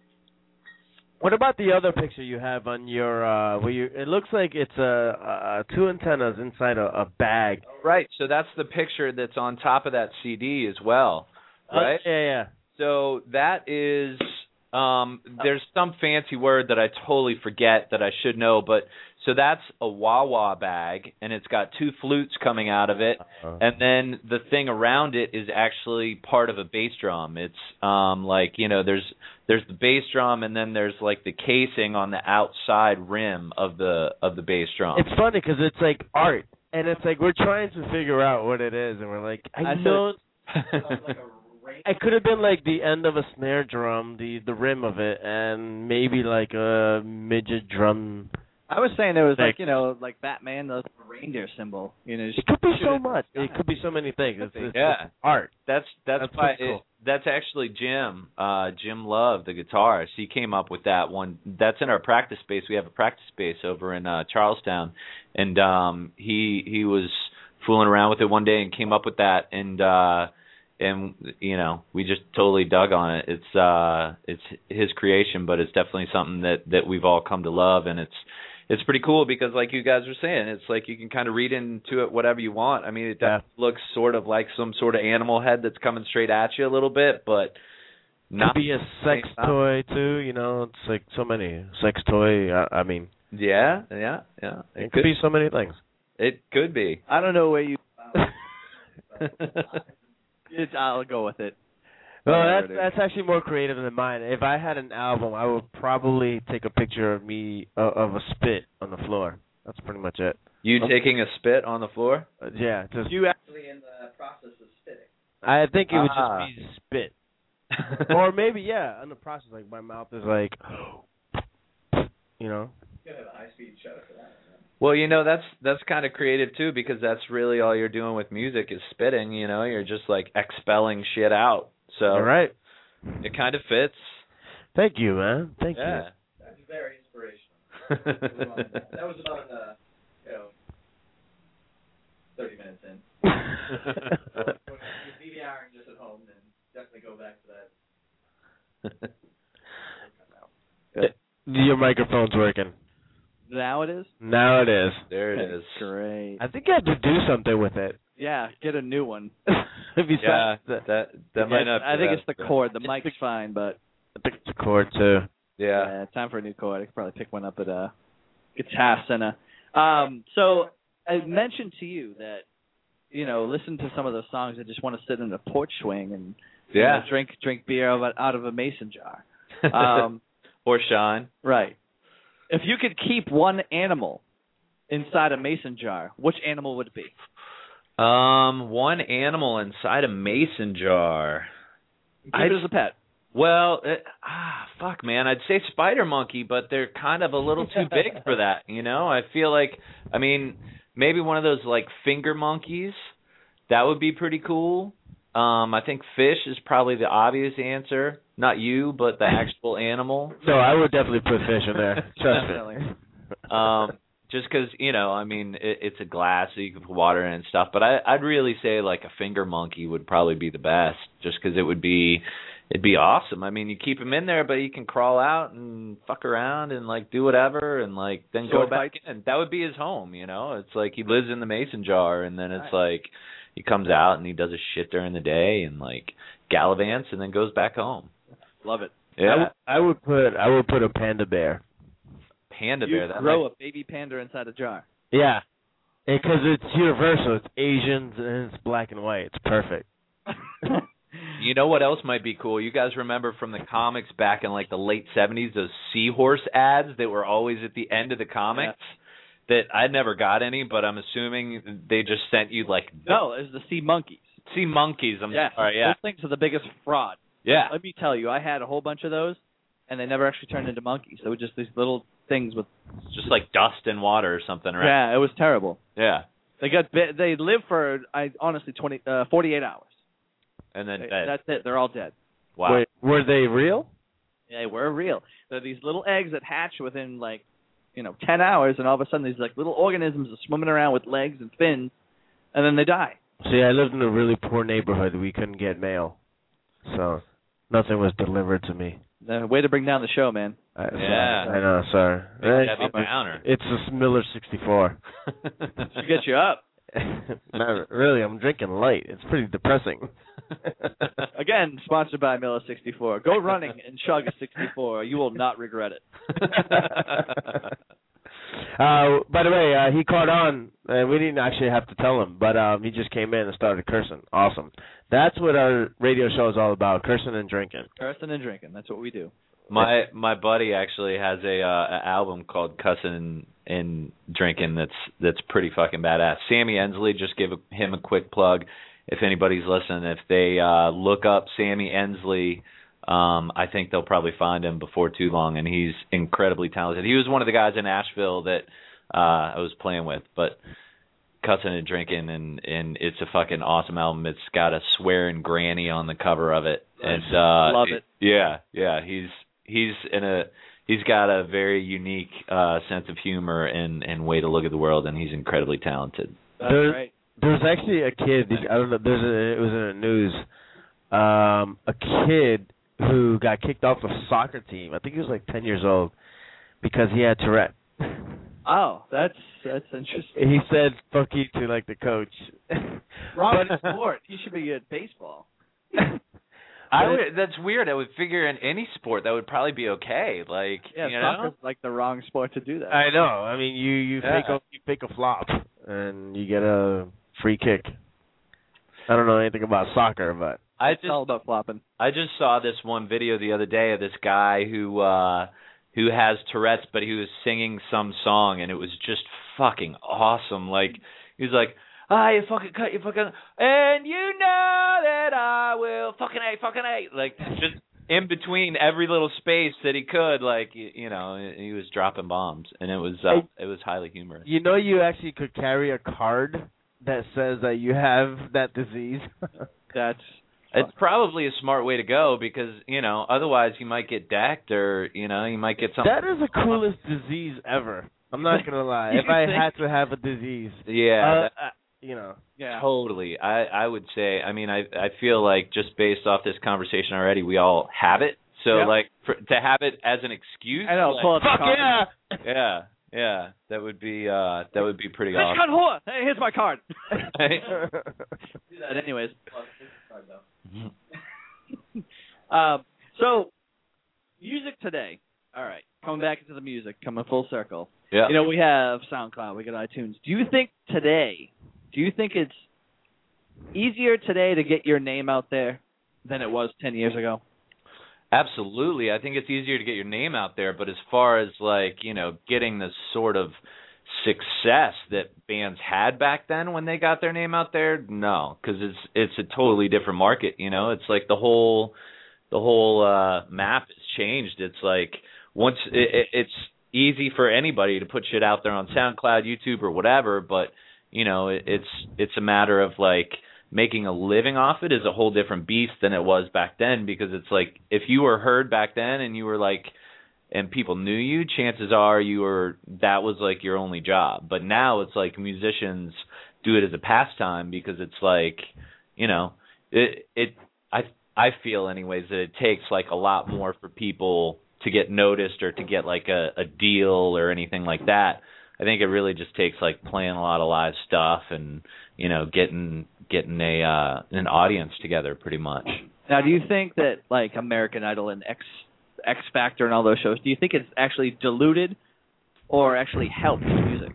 What about the other picture you have on your, uh, where you, it looks like it's a, a two antennas inside a, a bag. Right, so that's the picture that's on top of that C D as well, right? Uh, yeah, yeah. So that is, um, there's some fancy word that I totally forget that I should know, but so that's a wah-wah bag, and it's got two flutes coming out of it, uh-huh. And then the thing around it is actually part of a bass drum. It's um, like, you know, there's there's the bass drum, and then there's like the casing on the outside rim of the of the bass drum. It's funny because it's like art, and it's like we're trying to figure out what it is, and we're like, I, I know. It could have been like the end of a snare drum, the the rim of it, and maybe like a midget drum. I was saying there was like, you know, like Batman, the reindeer symbol. You know, it could be so much. It could be so many things. It's, it's, yeah, it's art. That's that's that's why cool. it, that's actually Jim, uh, Jim Love, the guitarist. He came up with that one. That's in our practice space. We have a practice space over in uh, Charlestown, and um, he he was fooling around with it one day and came up with that, and uh, and you know, we just totally dug on it. It's uh, it's his creation, but it's definitely something that that we've all come to love, and it's. It's pretty cool because, like you guys were saying, it's like you can kind of read into it whatever you want. I mean, it yeah. looks sort of like some sort of animal head that's coming straight at you a little bit, but not. Could be a sex toy too. You know, it's like so many sex toy. I, I mean, yeah, yeah, yeah. It, it could be so many things. It could be. I don't know where you. it's, I'll go with it. Well, that's that's actually more creative than mine. If I had an album, I would probably take a picture of me uh, of a spit on the floor. That's pretty much it. You um, taking a spit on the floor? Uh, yeah, just you actually in the process of spitting. I think it would ah. just be spit, or maybe yeah, in the process, like my mouth is like, you know. You have a high speed show for that. Well, you know, that's that's kind of creative too, because that's really all you're doing with music is spitting. You know, you're just like expelling shit out. So all right, it kind of fits. Thank you, man. Thank yeah. you. That's very inspirational. That was about uh, you know, thirty minutes in. If you're DVRing just at home, then definitely go back to that. it, your microphone's working. Now it is? Now it is. There it is. Great. I think I have to do something with it. Yeah, get a new one. yeah, that that, that might not. I think that, it's the cord. The mic's fine, but I think it's a cord too. Yeah. yeah, time for a new cord. I could probably pick one up at a guitar center. Um, so I mentioned to you that you know, listen to some of those songs and just want to sit in a porch swing and yeah, you know, drink drink beer out of, out of a mason jar. Um, Or Sean. Right. If you could keep one animal inside a mason jar, which animal would it be? Um, one animal inside a mason jar. Keep it as a pet. Well, it, ah, fuck, man. I'd say spider monkey, but they're kind of a little too big for that. You know, I feel like, I mean, maybe one of those like finger monkeys. That would be pretty cool. Um, I think fish is probably the obvious answer. Not you, but the actual animal. No, I would definitely put fish in there. Trust Definitely. me. Um, just because, you know, I mean, it, it's a glass, so you can put water in and stuff. But I, I'd really say like a finger monkey would probably be the best, just because it would be, it'd be awesome. I mean, you keep him in there, but he can crawl out and fuck around and like do whatever, and like then Sword go back fights. in. That would be his home, you know. It's like he lives in the mason jar, and then it's Right. like he comes out and he does his shit during the day and like gallivants, and then goes back home. Love it. Yeah, I, w- I would put I would put a panda bear. panda You bear. That grow might- a baby panda inside a jar. Yeah, because it's universal. It's Asians and it's black and white. It's perfect. You know what else might be cool? You guys remember from the comics back in like the late seventies, those seahorse ads that were always at the end of the comics? That I never got any, but I'm assuming they just sent you like No, it's the sea monkeys. sea monkeys. I'm Yeah. sorry, yeah, Those things are the biggest fraud. yeah. Let me tell you, I had a whole bunch of those, and they never actually turned into monkeys. They were just these little things with. Just like dust and water or something, right? Yeah, it was terrible. Yeah. They got bit, they live for I honestly twenty uh, forty-eight hours. And then They- uh, That's it. They're all dead. wow. Wait, were they real? They were real. They're these little eggs that hatch within like, you know, ten hours, and all of a sudden these like little organisms are swimming around with legs and fins, and then they die. See, I lived in a really poor neighborhood. We couldn't get mail, so nothing was delivered to me. The way to bring down the show, man. I, Yeah. I know. Sorry. Big Right? Debbie Downer. It's a Miller sixty-four. Should get you up. Not really. I'm drinking light. It's pretty depressing. Again, sponsored by Miller sixty-four. Go running and chug a sixty-four. You will not regret it. Uh, by the way, uh, he caught on, and we didn't actually have to tell him, but um, he just came in and started cursing. Awesome. That's what our radio show is all about, cursing and drinking. Cursing and drinking. That's what we do. My my buddy actually has a uh, an album called Cussin' and, and Drinking that's that's pretty fucking badass. Sammy Ensley, just give him a quick plug if anybody's listening. If they uh, look up Sammy Ensley, um, I think they'll probably find him before too long, and he's incredibly talented. He was one of the guys in Asheville that uh, I was playing with, but Cussin' and Drinking, and, and it's a fucking awesome album. It's got a swearing granny on the cover of it. And uh, Love it. Yeah, yeah, he's he's in a he's got a very unique uh, sense of humor and, and way to look at the world, and he's incredibly talented. That's There's- right. There's actually a kid. I don't know. There's a. It was in the news. Um, a kid who got kicked off the soccer team. I think he was like ten years old because he had Tourette. Oh, that's that's interesting. He said "fuck you" to like the coach. Wrong But- sport. He should be at baseball. I would, that's weird. I would figure in any sport that would probably be okay. Like, Yeah, you know? soccer's like the wrong sport to do that. I know. I mean, you you Yeah. fake a you fake a flop and you get a free kick. I don't know anything about soccer, but I It's just all about flopping. I just saw this one video the other day of this guy who uh who has Tourette's, but he was singing some song, and it was just fucking awesome. Like, he was like, ah, you fucking cut, you fucking, and you know that I will fucking A, fucking A. Like, just in between every little space that he could, like, you, you know, he was dropping bombs, and it was uh, it was highly humorous. you know you actually could carry a card that says that you have that disease. That's It's probably a smart way to go because, you know, otherwise you might get decked or, you know, you might get something. That is the coolest disease ever. I'm not gonna lie. You If I think? had to have a disease, Yeah, uh, that- uh, you know, yeah. totally. I, I would say, I mean, I I feel like just based off this conversation already, we all have it. So, Yep. like, for, to have it as an excuse. I know. like, Pull up the fuck card. yeah. yeah, yeah, that would be uh that would be pretty Bitch awesome. cut whore. Hey, here's my card. Right? Do that anyways. Um, so, music today. All right, coming back into the music, coming full circle. Yeah. You know, we have SoundCloud, we got iTunes. Do you think today, do you think it's easier today to get your name out there than it was ten years ago? Absolutely. I think it's easier to get your name out there, but as far as like, you know, getting the sort of success that bands had back then when they got their name out there, no, cuz it's it's a totally different market, you know. It's like the whole the whole uh map has changed. It's like once it, it's easy for anybody to put shit out there on SoundCloud, YouTube or whatever, but you know, it, it's it's a matter of like making a living off it is a whole different beast than it was back then, because it's like if you were heard back then and you were like and people knew you, chances are you were that was like your only job. But now it's like musicians do it as a pastime because it's like, you know, it it I I feel anyways that it takes like a lot more for people to get noticed or to get like a, a deal or anything like that. I think it really just takes like playing a lot of live stuff and, you know, getting getting a uh, an audience together pretty much. Now, do you think that like American Idol and X X Factor and all those shows, do you think it's actually diluted or actually helped music?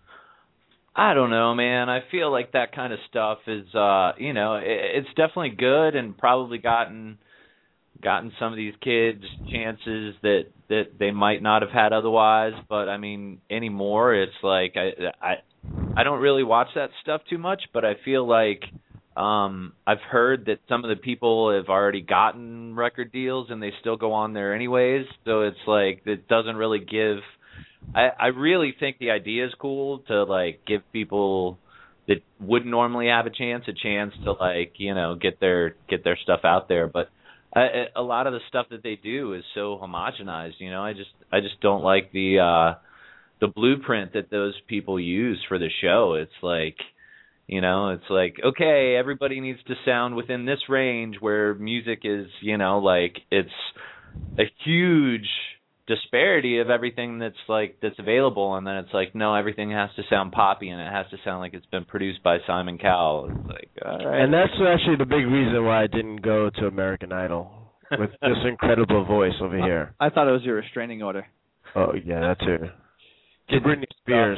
I don't know, man. I feel like that kind of stuff is, uh, you know, it, it's definitely good and probably gotten gotten some of these kids chances that, that they might not have had otherwise. But I mean, anymore, it's like I I I don't really watch that stuff too much, but I feel like um, I've heard that some of the people have already gotten record deals and they still go on there anyways. So it's like it doesn't really give. I, I really think the idea is cool to like give people that wouldn't normally have a chance a chance to like, you know, get their get their stuff out there. But I, a lot of the stuff that they do is so homogenized. You know, I just I just don't like the uh, the blueprint that those people use for the show. It's like, you know, it's like, okay, everybody needs to sound within this range where music is, you know, like it's a huge disparity of everything that's like that's available, and then it's like, no, everything has to sound poppy and it has to sound like it's been produced by Simon Cowell. It's like, all right. And that's actually the big reason why I didn't go to American Idol with this incredible voice over here. I thought it was your restraining order. Oh yeah, that too. To Britney Spears.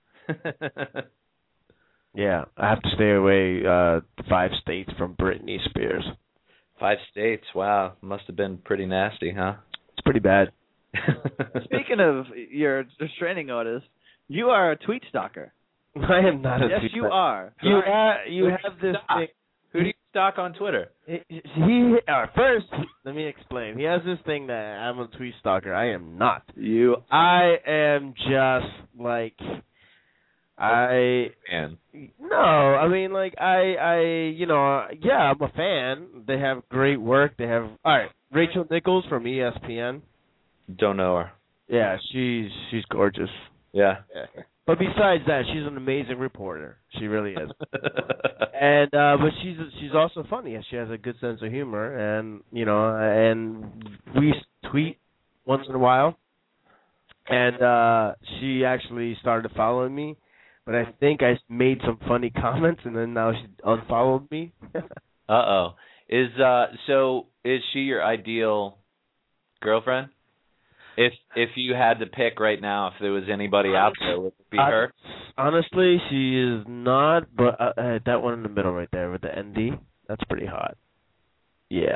Yeah, I have to stay away uh, five states from Britney Spears. Five states, wow, must have been pretty nasty, huh? It's pretty bad. Speaking of your restraining orders, you are a tweet stalker. I am not a yes, tweet you stalker. are. You have you have this thing. Who do you stalk on Twitter? He, he uh, first, let me explain. He has this thing that I'm a tweet stalker. I am not. You. I am just like I. Man. No, I mean like I I you know yeah I'm a fan. They have great work. They have all right. Rachel Nichols from E S P N. Don't know her. Yeah, she's she's gorgeous. Yeah. yeah. But besides that, she's an amazing reporter. She really is. and uh but she's she's also funny. She has a good sense of humor, and you know, and we tweet once in a while. And uh she actually started following me, but I think I made some funny comments, and then now she unfollowed me. uh oh. Is uh so is she your ideal girlfriend? If if you had to pick right now, if there was anybody out there, would it be uh, her? Honestly, she is not, but uh, uh, that one in the middle right there with the N D, that's pretty hot. Yeah.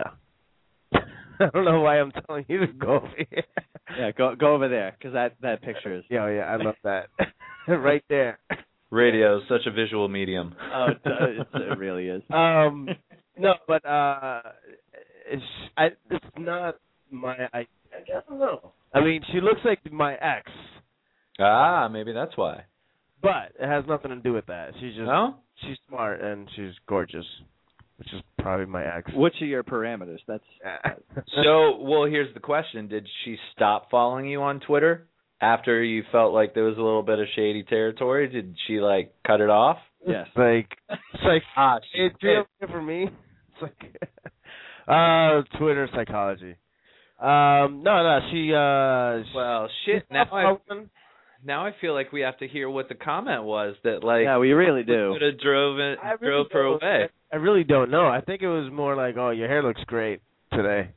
I don't know why I'm telling you to go over here. Yeah, go go over there, because that, that picture is... Yeah, yeah, I love that. Right there. Radio is such a visual medium. Oh, it, it, it really is. Um, no, but uh, it's, I, it's not my... I, I don't know. I mean, she looks like my ex. Ah, maybe that's why. But it has nothing to do with that. She's just no? She's smart and she's gorgeous, which is probably my ex. Which are your parameters? That's so. Well, here's the question: did she stop following you on Twitter after you felt like there was a little bit of shady territory? Did she like cut it off? Yes. It's like it's like ah, it's real for me. It's like uh, Twitter psychology. Um, no, no, she, uh... Well, shit, now I, now I feel like we have to hear what the comment was that, like... Yeah, we really do. Could have drove, it, really drove her away. I, I really don't know. I think it was more like, oh, your hair looks great today.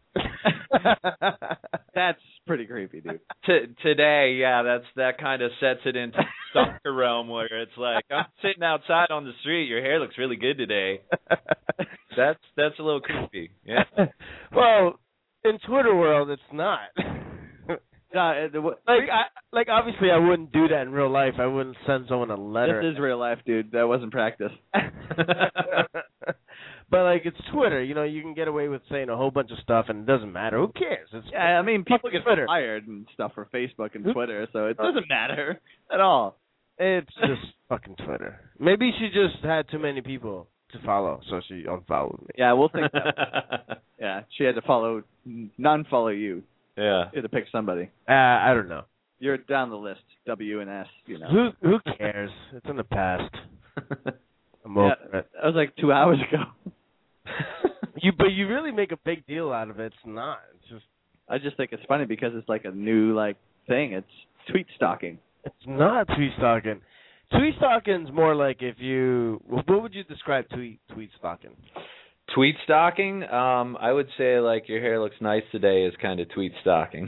That's pretty creepy, dude. T- today, yeah, that's that kind of sets it into stalker realm where it's like, I'm sitting outside on the street, your hair looks really good today. That's, that's a little creepy, yeah. Well... in Twitter world, it's not. No, it- the- what- like, I, like obviously, I wouldn't do that in real life. I wouldn't send someone a letter. This is real life, dude. That wasn't practice. But like, it's Twitter. You know, you can get away with saying a whole bunch of stuff, and it doesn't matter. Who cares? It's Yeah, I mean, people fucking get Twitter. fired and stuff for Facebook and Who- Twitter, so it doesn't matter at all. It's just fucking Twitter. Maybe she just had too many people to follow, so she unfollowed me. Yeah, we'll think that. Yeah, she had to follow, non-follow you. Yeah. You had to pick somebody. Uh, I don't know. You're down the list, W and S, you know. Who who cares? It's in the past. I'm over Yeah, it. that was like two hours ago. You, but you really make a big deal out of it. It's not. It's just. I just think it's funny because it's like a new like thing. It's tweet stalking. It's not tweet stalking. Tweet stalking's more like if you. What would you describe tweet tweet stalking? Tweet stalking, um, I would say like your hair looks nice today is kind of tweet stalking.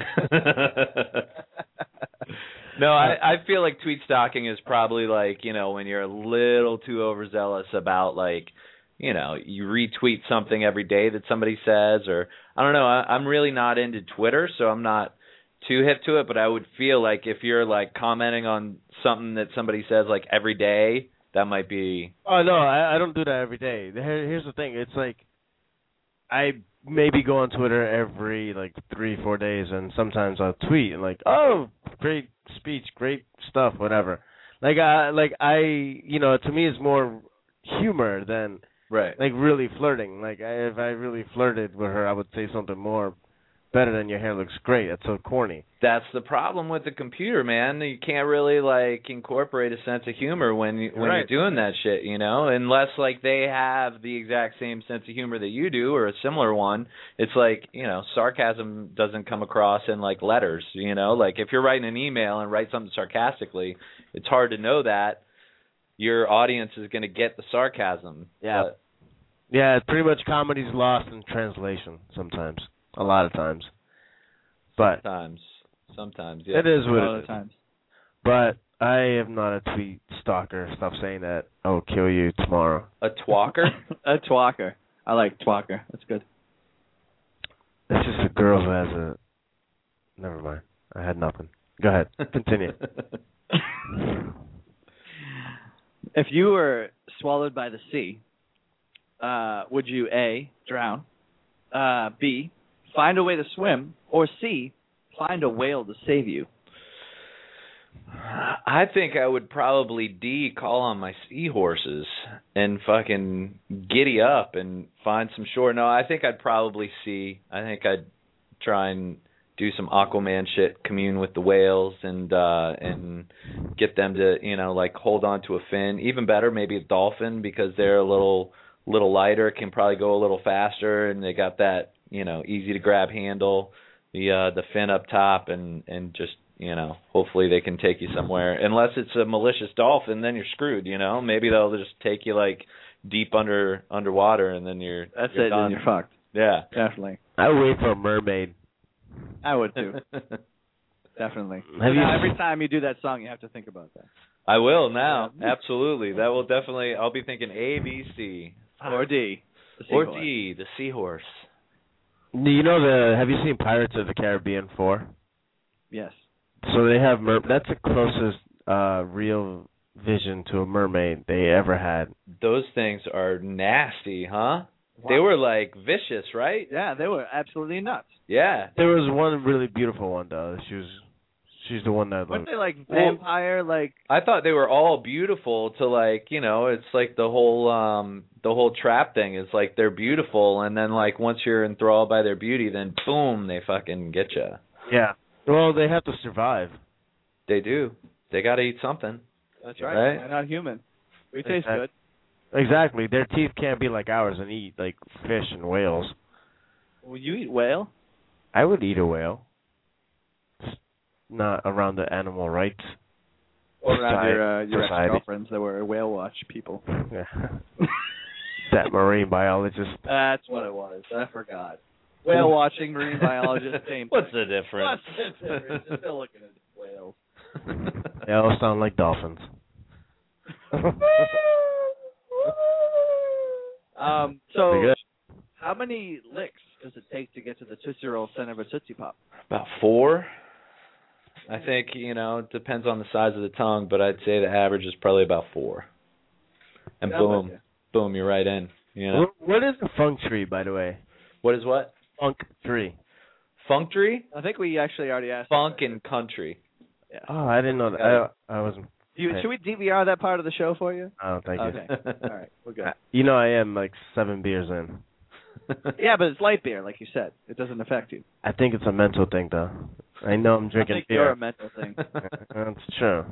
No, I, I feel like tweet stalking is probably like, you know, when you're a little too overzealous about like, you know, you retweet something every day that somebody says, or I don't know. I, I'm really not into Twitter, so I'm not too hip to it. But I would feel like if you're like commenting on something that somebody says like every day, that might be. Oh no, I, I don't do that every day. Here, here's the thing. It's like I maybe go on Twitter every like three, four days, and sometimes I'll tweet and like, oh, great speech, great stuff, whatever. Like I, like I, you know, to me, it's more humor than Right. like really flirting. Like I, if I really flirted with her, I would say something more better than your hair looks great. That's so corny. That's the problem with the computer, man. You can't really like incorporate a sense of humor when you, when Right. you're doing that shit, you know, unless like they have the exact same sense of humor that you do or a similar one. It's like, you know, sarcasm doesn't come across in like letters, you know, like if you're writing an email and write something sarcastically, it's hard to know that your audience is going to get the sarcasm. Yeah. But, Yeah, pretty much comedy's lost in translation sometimes. A lot of times. But sometimes, sometimes, yeah. it is what A lot it of is. times. But I am not a tweet stalker. Stop saying that. I will kill you tomorrow. A twacker? A twacker. I like twacker. That's good. It's just a girl who has a... Never mind. I had nothing. Go ahead. Continue. If you were swallowed by the sea, uh, would you A, drown, uh, B, find a way to swim, or C, find a whale to save you? I think I would probably D, call on my seahorses and fucking giddy up and find some shore. No, I think I'd probably C. I think I'd try and do some Aquaman shit, commune with the whales and uh and get them to, you know, like hold on to a fin. Even better, maybe a dolphin, because they're a little little lighter, can probably go a little faster, and they got that, you know, easy to grab handle, the uh the fin up top, and and just, you know, hopefully they can take you somewhere. Unless it's a malicious dolphin, then you're screwed, you know. Maybe they'll just take you like deep under underwater, and then you're That's you're it, done. then you're fucked. Yeah. Definitely. I would wait for a mermaid. I would too. Definitely. Have you- Now, every time you do that song, you have to think about that. I will now. Absolutely. That will definitely. I'll be thinking A, B, C, Or D. the or seahorse. D, the seahorse. You know the? Have you seen Pirates of the Caribbean four? Yes. So they have mer. That's the closest uh, real vision to a mermaid they ever had. Those things are nasty, huh? They were like vicious, right? Yeah, they were absolutely nuts. Yeah. There was one really beautiful one though. She was, she's the one that. Weren't Like, they like Well- vampire, like... I thought they were all beautiful to like, you know, it's like the whole um the whole trap thing is like they're beautiful, and then like once you're enthralled by their beauty, then boom, they fucking get you. yeah. Well, they have to survive. They do. They got to eat something. That's right. right. They're not human. We taste Exact- good. Exactly. Their teeth can't be like ours and eat like fish and whales. Will you eat whale? I would eat a whale. Just not around the animal rights. Or around Society- your, uh, your society. ex-girlfriends that were whale watch people. Yeah. That marine biologist. That's what it was. I forgot. Whale watching, marine biologist, same What's thing. the difference? What's the difference? You're still looking at whales. They all sound like dolphins. Um, so, Pretty good. How many licks does it take to get to the Tootsie Roll center of a Tootsie Pop? About four. I think, you know, it depends on the size of the tongue, but I'd say the average is probably about four. And Yeah, boom, you. boom, you're right in. You know. What, what is a funk tree, by the way? What is what? Funk tree. Funk tree? I think we actually already asked. Funk and country. Yeah. Oh, I didn't know that. I, I wasn't. Do you, okay. Should we D V R that part of the show for you? Oh, thank you. Okay. All right. We're good. You know, I am like seven beers in. Yeah, but it's light beer, like you said. It doesn't affect you. I think it's a mental thing, though. I know I'm drinking I think beer. you're a mental thing. That's true.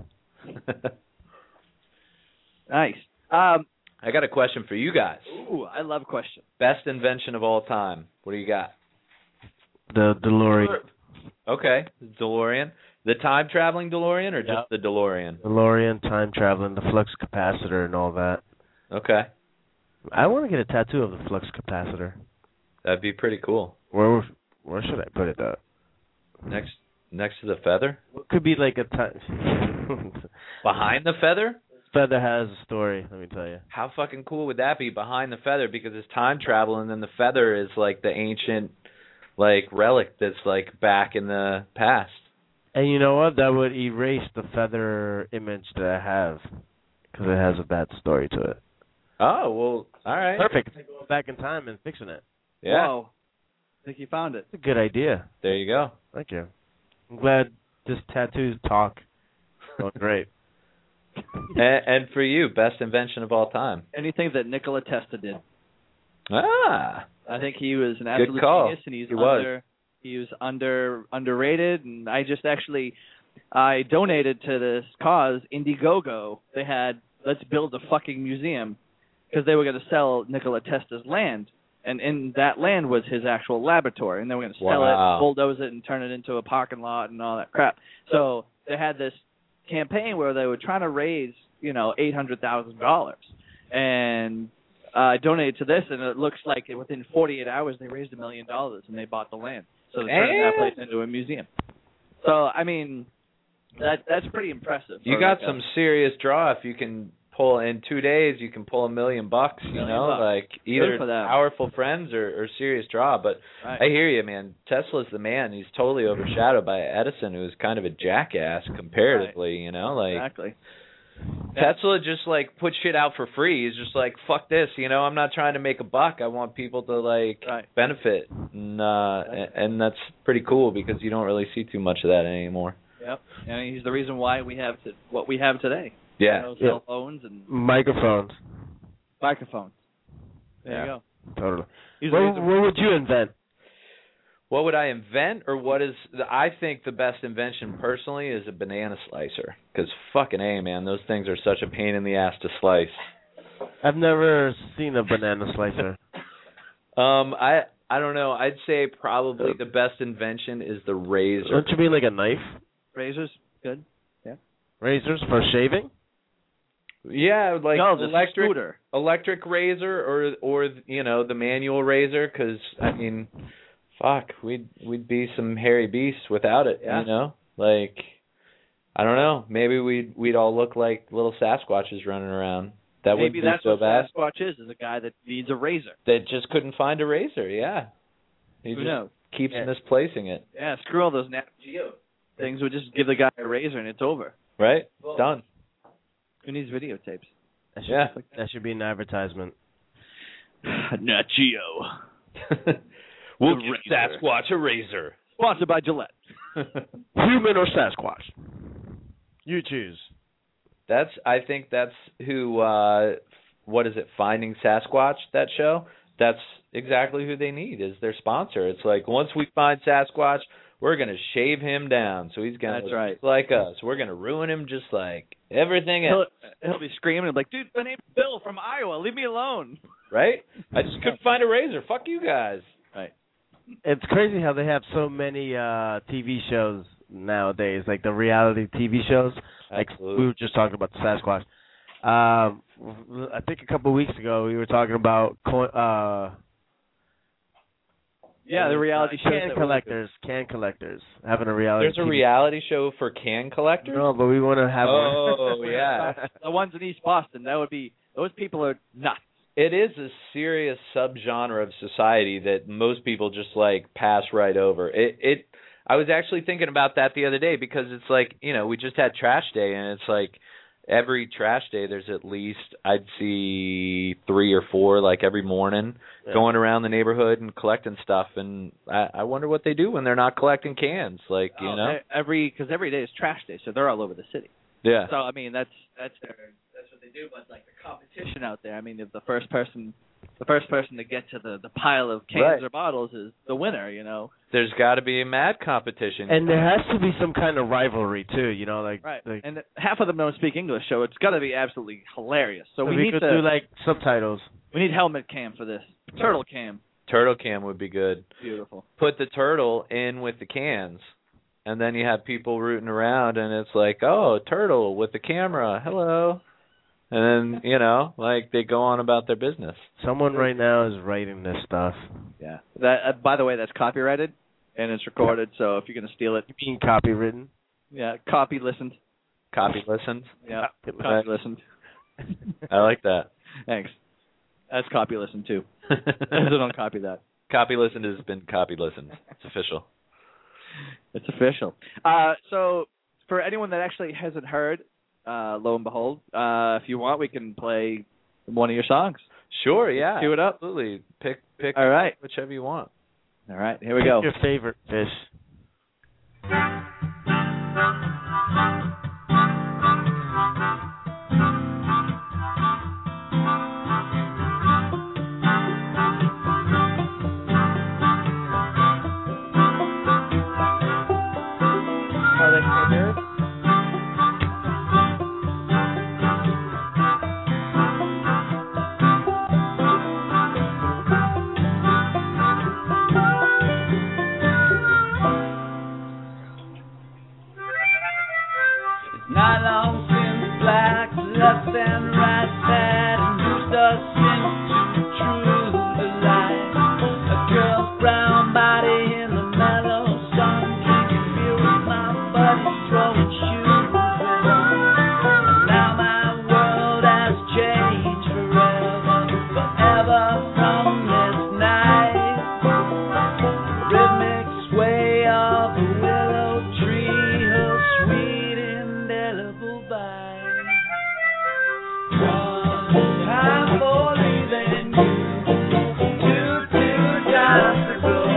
Nice. Um, I got a question for you guys. ooh, I love questions. Best invention of all time. What do you got? The DeLorean. Okay, DeLorean. The time traveling DeLorean or just Yep. the DeLorean? DeLorean, time traveling, the flux capacitor, and all that. Okay, I want to get a tattoo of the flux capacitor. that'd be pretty cool. Where where should I put it, though? Next next to the feather? What could be like a time? Behind the feather? Feather has a story, let me tell you. How fucking cool would that be, behind the feather? Because it's time travel, and then the feather is like the ancient, like, relic that's like back in the past. And you know what? That would erase the feather image that I have, because it has a bad story to it. Oh well, all right. Perfect. It's like going back in time and fixing it. Yeah. Whoa. I think you found it. It's a good idea. There you go. Thank you. I'm glad this tattoo talk going great. and, and for you, best invention of all time. Anything that Nikola Tesla did. Ah. I think he was an absolute call. genius, and he's He was. under he was under underrated. And I just actually I donated to this cause, Indiegogo. They had let's build a fucking museum because they were going to sell Nikola Tesla's land, and in that land was his actual laboratory, and they were going to sell Wow. it, bulldoze it, and turn it into a parking lot and all that crap. So they had this campaign where they were trying to raise, you know, eight hundred thousand dollars, and uh, I donated to this, and it looks like within forty-eight hours they raised a million dollars, and they bought the land, so they turned that place into a museum. So I mean, that that's pretty impressive. You for got like a- some serious draw if you can pull in two days. You can pull a million bucks. You Million know, bucks. like Good either for them. powerful friends or, or serious draw. But Right. I hear you, man. Tesla's the man. He's totally overshadowed by Edison, who's kind of a jackass comparatively. You know, like exactly. Tesla just like put shit out for free. He's just like, fuck this. You know, I'm not trying to make a buck. I want people to like Right. benefit, and uh, and, and that's pretty cool because you don't really see too much of that anymore. Yep. And he's the reason why we have to, what we have today. Yeah. You know, Yeah. cell phones and Microphones. microphones. There Yeah. you go. Totally. He's the What, reason- what would you invent? What would I invent, or what is? The, I think the best invention personally is a banana slicer. Because fucking A, man, those things are such a pain in the ass to slice. I've never seen a banana slicer. Um, I I don't know. I'd say probably the best invention is the razor. Don't you mean like a knife? razors, good. Razors for shaving? Yeah, like no, the electric scooter. electric razor, or or you know the manual razor. Because I mean, fuck, we'd we'd be some hairy beasts without it. Yeah. You know, like I don't know. Maybe we'd we'd all look like little Sasquatches running around. That would Maybe be that's so what bad. Sasquatch is, is a guy that needs a razor. That just couldn't find a razor. Yeah, he Who just knows? keeps Yeah. misplacing it. Yeah, screw all those Nat Geo things. We'll just give the guy a razor and it's over. Right? Done. Who needs videotapes? That should, Yeah. that should be an advertisement. Nat Geo. We'll The give razor. Sasquatch a razor. Sponsored by Gillette. Human or Sasquatch? You choose. That's. I think that's who. Uh, what is it? Finding Sasquatch. That show. That's exactly who they need is their sponsor. It's like once we find Sasquatch, we're gonna shave him down, so he's gonna That's look right. just like us. We're gonna ruin him just like everything He'll, else. he'll be screaming and be like, dude, my name's Bill from Iowa. Leave me alone. Right? I just couldn't find a razor. Fuck you guys. Right. It's crazy how they have so many uh T V shows nowadays, like the reality T V shows. Like Absolutely. we were just talking about the Sasquatch. Um, I think a couple of weeks ago we were talking about co- uh Yeah, the reality uh, shows. can that we're collectors, can collectors having a reality. There's a T V reality show for can collectors. No, but we want to have Oh one. yeah. The ones in East Boston, that would be, those people are nuts. it is a serious subgenre of society that most people just like pass right over. It it I was actually thinking about that the other day because it's like, you know, we just had trash day and it's like every trash day there's at least I'd see three or four like every morning yeah. going around the neighborhood and collecting stuff, and I, I wonder what they do when they're not collecting cans, like, you oh, know, every because every day is trash day, so they're all over the city. Yeah. So I mean that's that's their that's what they do, but like the competition out there. I mean, if the first person the first person to get to the, the pile of cans right. or bottles is the winner, you know. There's got to be a mad competition. And there has to be some kind of rivalry, too, you know, like... Right, like, and half of them don't speak English, so it's got to be absolutely hilarious. So we, we need could to... do, like, subtitles. We need helmet cam for this. Turtle cam. Turtle cam would be good. Beautiful. Put the turtle in with the cans, and then you have people rooting around, and it's like, oh, turtle with the camera, hello. And then, you know, like, they go on about their business. Someone right now is writing this stuff. Yeah. That. Uh, by the way, that's copyrighted, and it's recorded, so if you're going to steal it... You mean copywritten? Yeah, copy listened. Copy listened? Yeah, copy listened. I like that. Thanks. That's copy listened, too. So don't copy that. Copy listened has been copy listened. It's official. It's official. Uh, so, for anyone that actually hasn't heard... Uh, lo and behold, uh, if you want, we can play one of your songs. Sure, yeah. Cue it up. Absolutely. Pick, pick All right. whichever you want. All right, here we Pick go. your favorite fish. How they come here? Not long since blacks left and right side and used us into true delight. A girl's brown body in the mellow sun, drinking beer with my buddies, throwing shoes with them. And now my world has changed forever, forever from this night. The rhythmic sway of a willow tree, her sweet indelible bite. One time for leaving you, two, two times to go.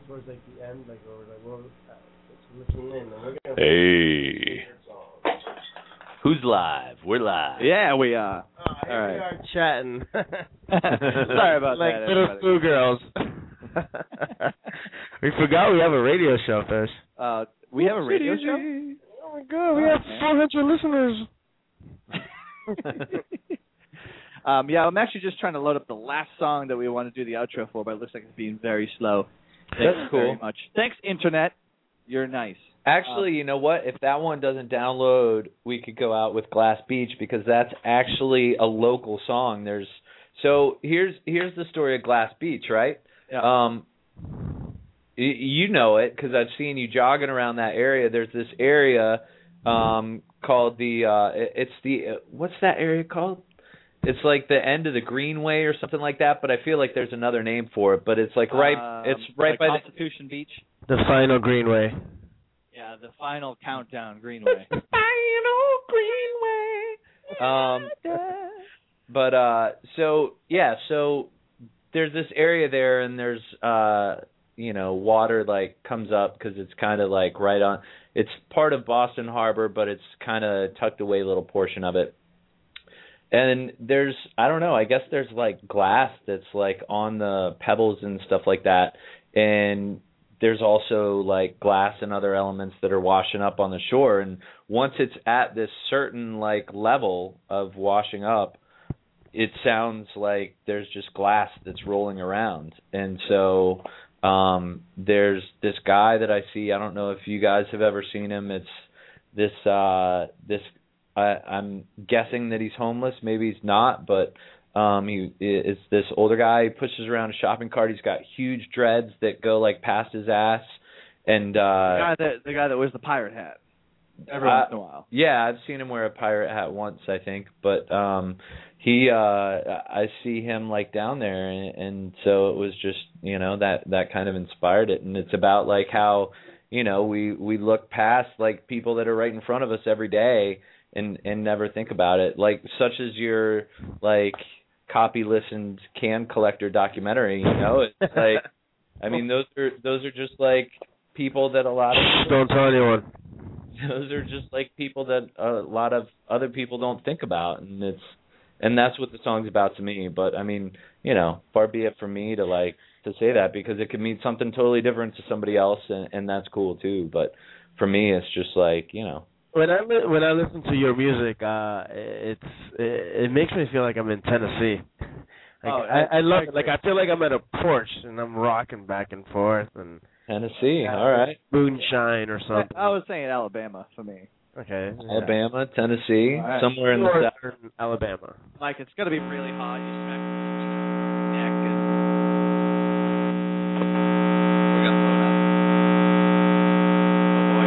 towards like the end, like or like well, let's listen in. We're gonna Hey. Who's live? We're live. Yeah, we are. Oh, here All right. we are chatting. Sorry about like that. little everybody. schoolgirls. We forgot we have a radio show, Fish. Uh, we have a radio show. Oh my God, we Oh, have man. four hundred listeners. um, yeah, I'm actually just trying to load up the last song that we want to do the outro for, but it looks like it's being very slow. Thanks That's very cool. much. Thanks, Internet. You're nice. Actually, you know what? If that one doesn't download, we could go out with Glass Beach because that's actually a local song. There's so here's here's the story of Glass Beach, right? Yeah. Um, y- you know it because I've seen you jogging around that area. There's this area um, called the uh, it- it's the uh, what's that area called? It's like the end of the Greenway or something like that. But I feel like there's another name for it. But it's like right Um, it's right like by the Constitution Beach. The final Greenway. Yeah, the final countdown, Greenway. Um, but uh, so yeah, so there's this area there, and there's uh, you know, water like comes up because it's kind of like right on. It's part of Boston Harbor, but it's kind of tucked away a little portion of it. And there's, I don't know, I guess there's like glass that's like on the pebbles and stuff like that, and there's also like glass and other elements that are washing up on the shore. And once it's at this certain like level of washing up, it sounds like there's just glass that's rolling around. And so um, there's this guy that I see. I don't know if you guys have ever seen him. It's this uh, this. I, I'm guessing that he's homeless. Maybe he's not, but Um, he is this older guy. He pushes around a shopping cart. He's got huge dreads that go like past his ass, and uh, the guy that the guy that wears the pirate hat every uh, once in a while. Yeah, I've seen him wear a pirate hat once, I think. But um, he, uh, I see him like down there, and, and so it was just you know that that kind of inspired it, and it's about like how you know we we look past like people that are right in front of us every day, and and never think about it, like such as your like. copy listened can collector documentary, you know, it's like I mean those are those are just like people that a lot of people, Don't tell anyone. those are just like people that a lot of other people don't think about, and it's and that's what the song's about to me. But I mean, you know, far be it from me to like to say that, because it could mean something totally different to somebody else, and, and that's cool too. But for me, it's just like, you know, When I li- when I listen to your music, uh, it's it, it makes me feel like I'm in Tennessee. Like, Oh, I, I love I it. Like I feel like I'm at a porch and I'm rocking back and forth and Tennessee, uh, all right, moonshine or something. I was saying Alabama for me. Okay, yeah. Alabama, Tennessee, All right. somewhere in the south. Northern Alabama. Like it's gonna be really hot. You smack your neck and we're gonna throw it up. Oh boy.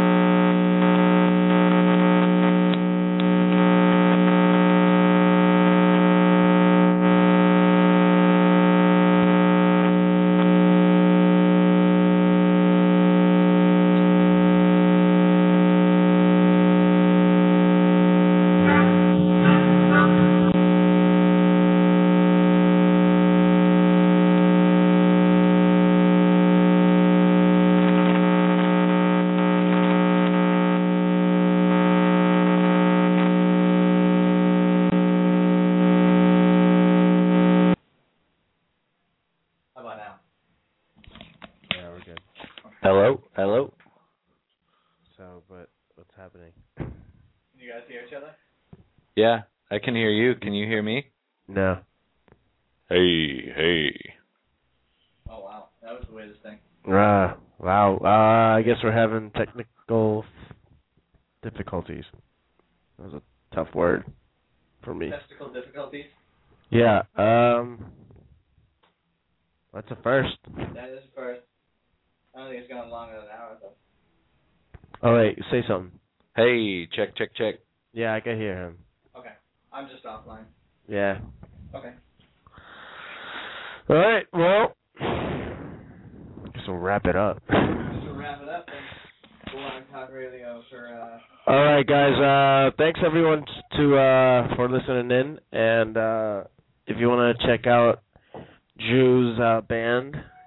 How about now? Yeah, we're good. Hello, hello. So, but what's happening? Can you guys hear each other? Yeah, I can hear you. Can you hear me? No. Hey, hey. Oh wow, that was the weirdest thing. Uh, wow. Uh, I guess we're having technical difficulties. That was a tough word for me. Technical difficulties. Yeah. Um. That's a first. That is first. I don't think it's going longer than an hour though. Oh wait, say something. Hey, check, check, check. Yeah, I can hear him. Okay. I'm just offline. Yeah. Okay. All right. Well, I guess we'll wrap it up. Just to wrap it up, then we'll on Talk Radio for uh All right, guys. Uh, thanks everyone to uh for listening in, and uh, if you want to check out Drew's uh, band,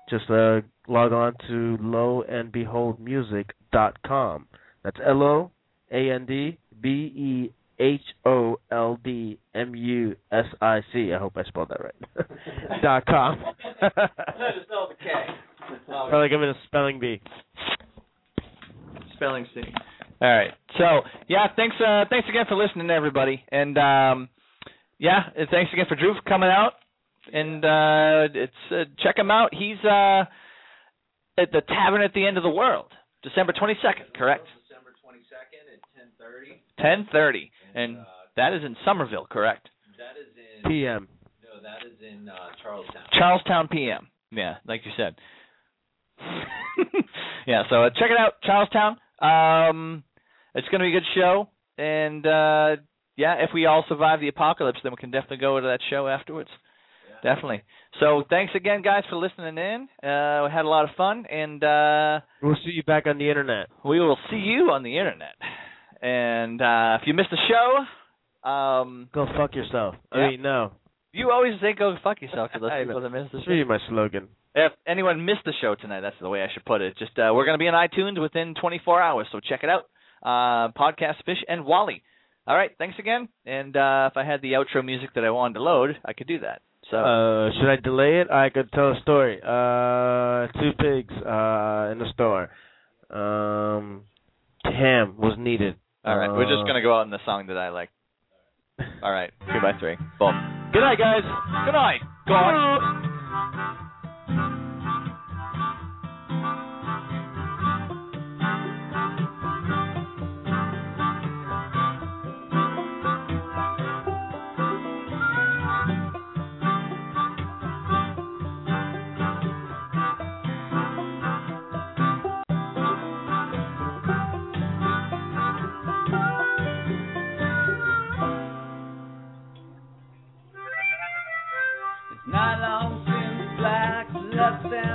just uh, log on to low and behold music dot com. That's L O A N D B E H O L D M U S I C. I hope I spelled that right. dot com. Just spell the K. Oh, like I'm in a spelling bee. Spelling C. All right. So yeah, thanks. Uh, thanks again for listening, everybody. And um, yeah, and thanks again for Drew for coming out. And uh, it's uh, check him out. He's uh, at the Tavern at the End of the World, December twenty-second. Correct. December twenty-second at ten thirty. ten thirty, and uh, that is in Somerville. Correct. That is in P M. No, that is in uh, Charlestown. Charlestown P M. Yeah, like you said. Yeah, so uh, check it out, Charlestown. Um, it's going to be a good show, and uh, yeah, if we all survive the apocalypse, then we can definitely go to that show afterwards. Yeah. Definitely. So thanks again, guys, for listening in. Uh, we had a lot of fun, and uh, we'll see you back on the internet. We will see you on the internet. And uh, if you missed the show, um, go fuck yourself. Yeah. I mean, no. You always say go fuck yourself to those people that missed the show. That's really my slogan. If anyone missed the show tonight, that's the way I should put it. Just uh, we're going to be on iTunes within twenty-four hours, so check it out. Uh, Podcast Fish and Wally. All right, thanks again. And uh, if I had the outro music that I wanted to load, I could do that. So uh, should I delay it? I could tell a story. Uh, two pigs uh, in the store. Um, ham was needed. All right, uh, we're just going to go out in the song that I like. All right, two by three. Boom. Good night, guys. Good night. Go on. Not long since blacks left and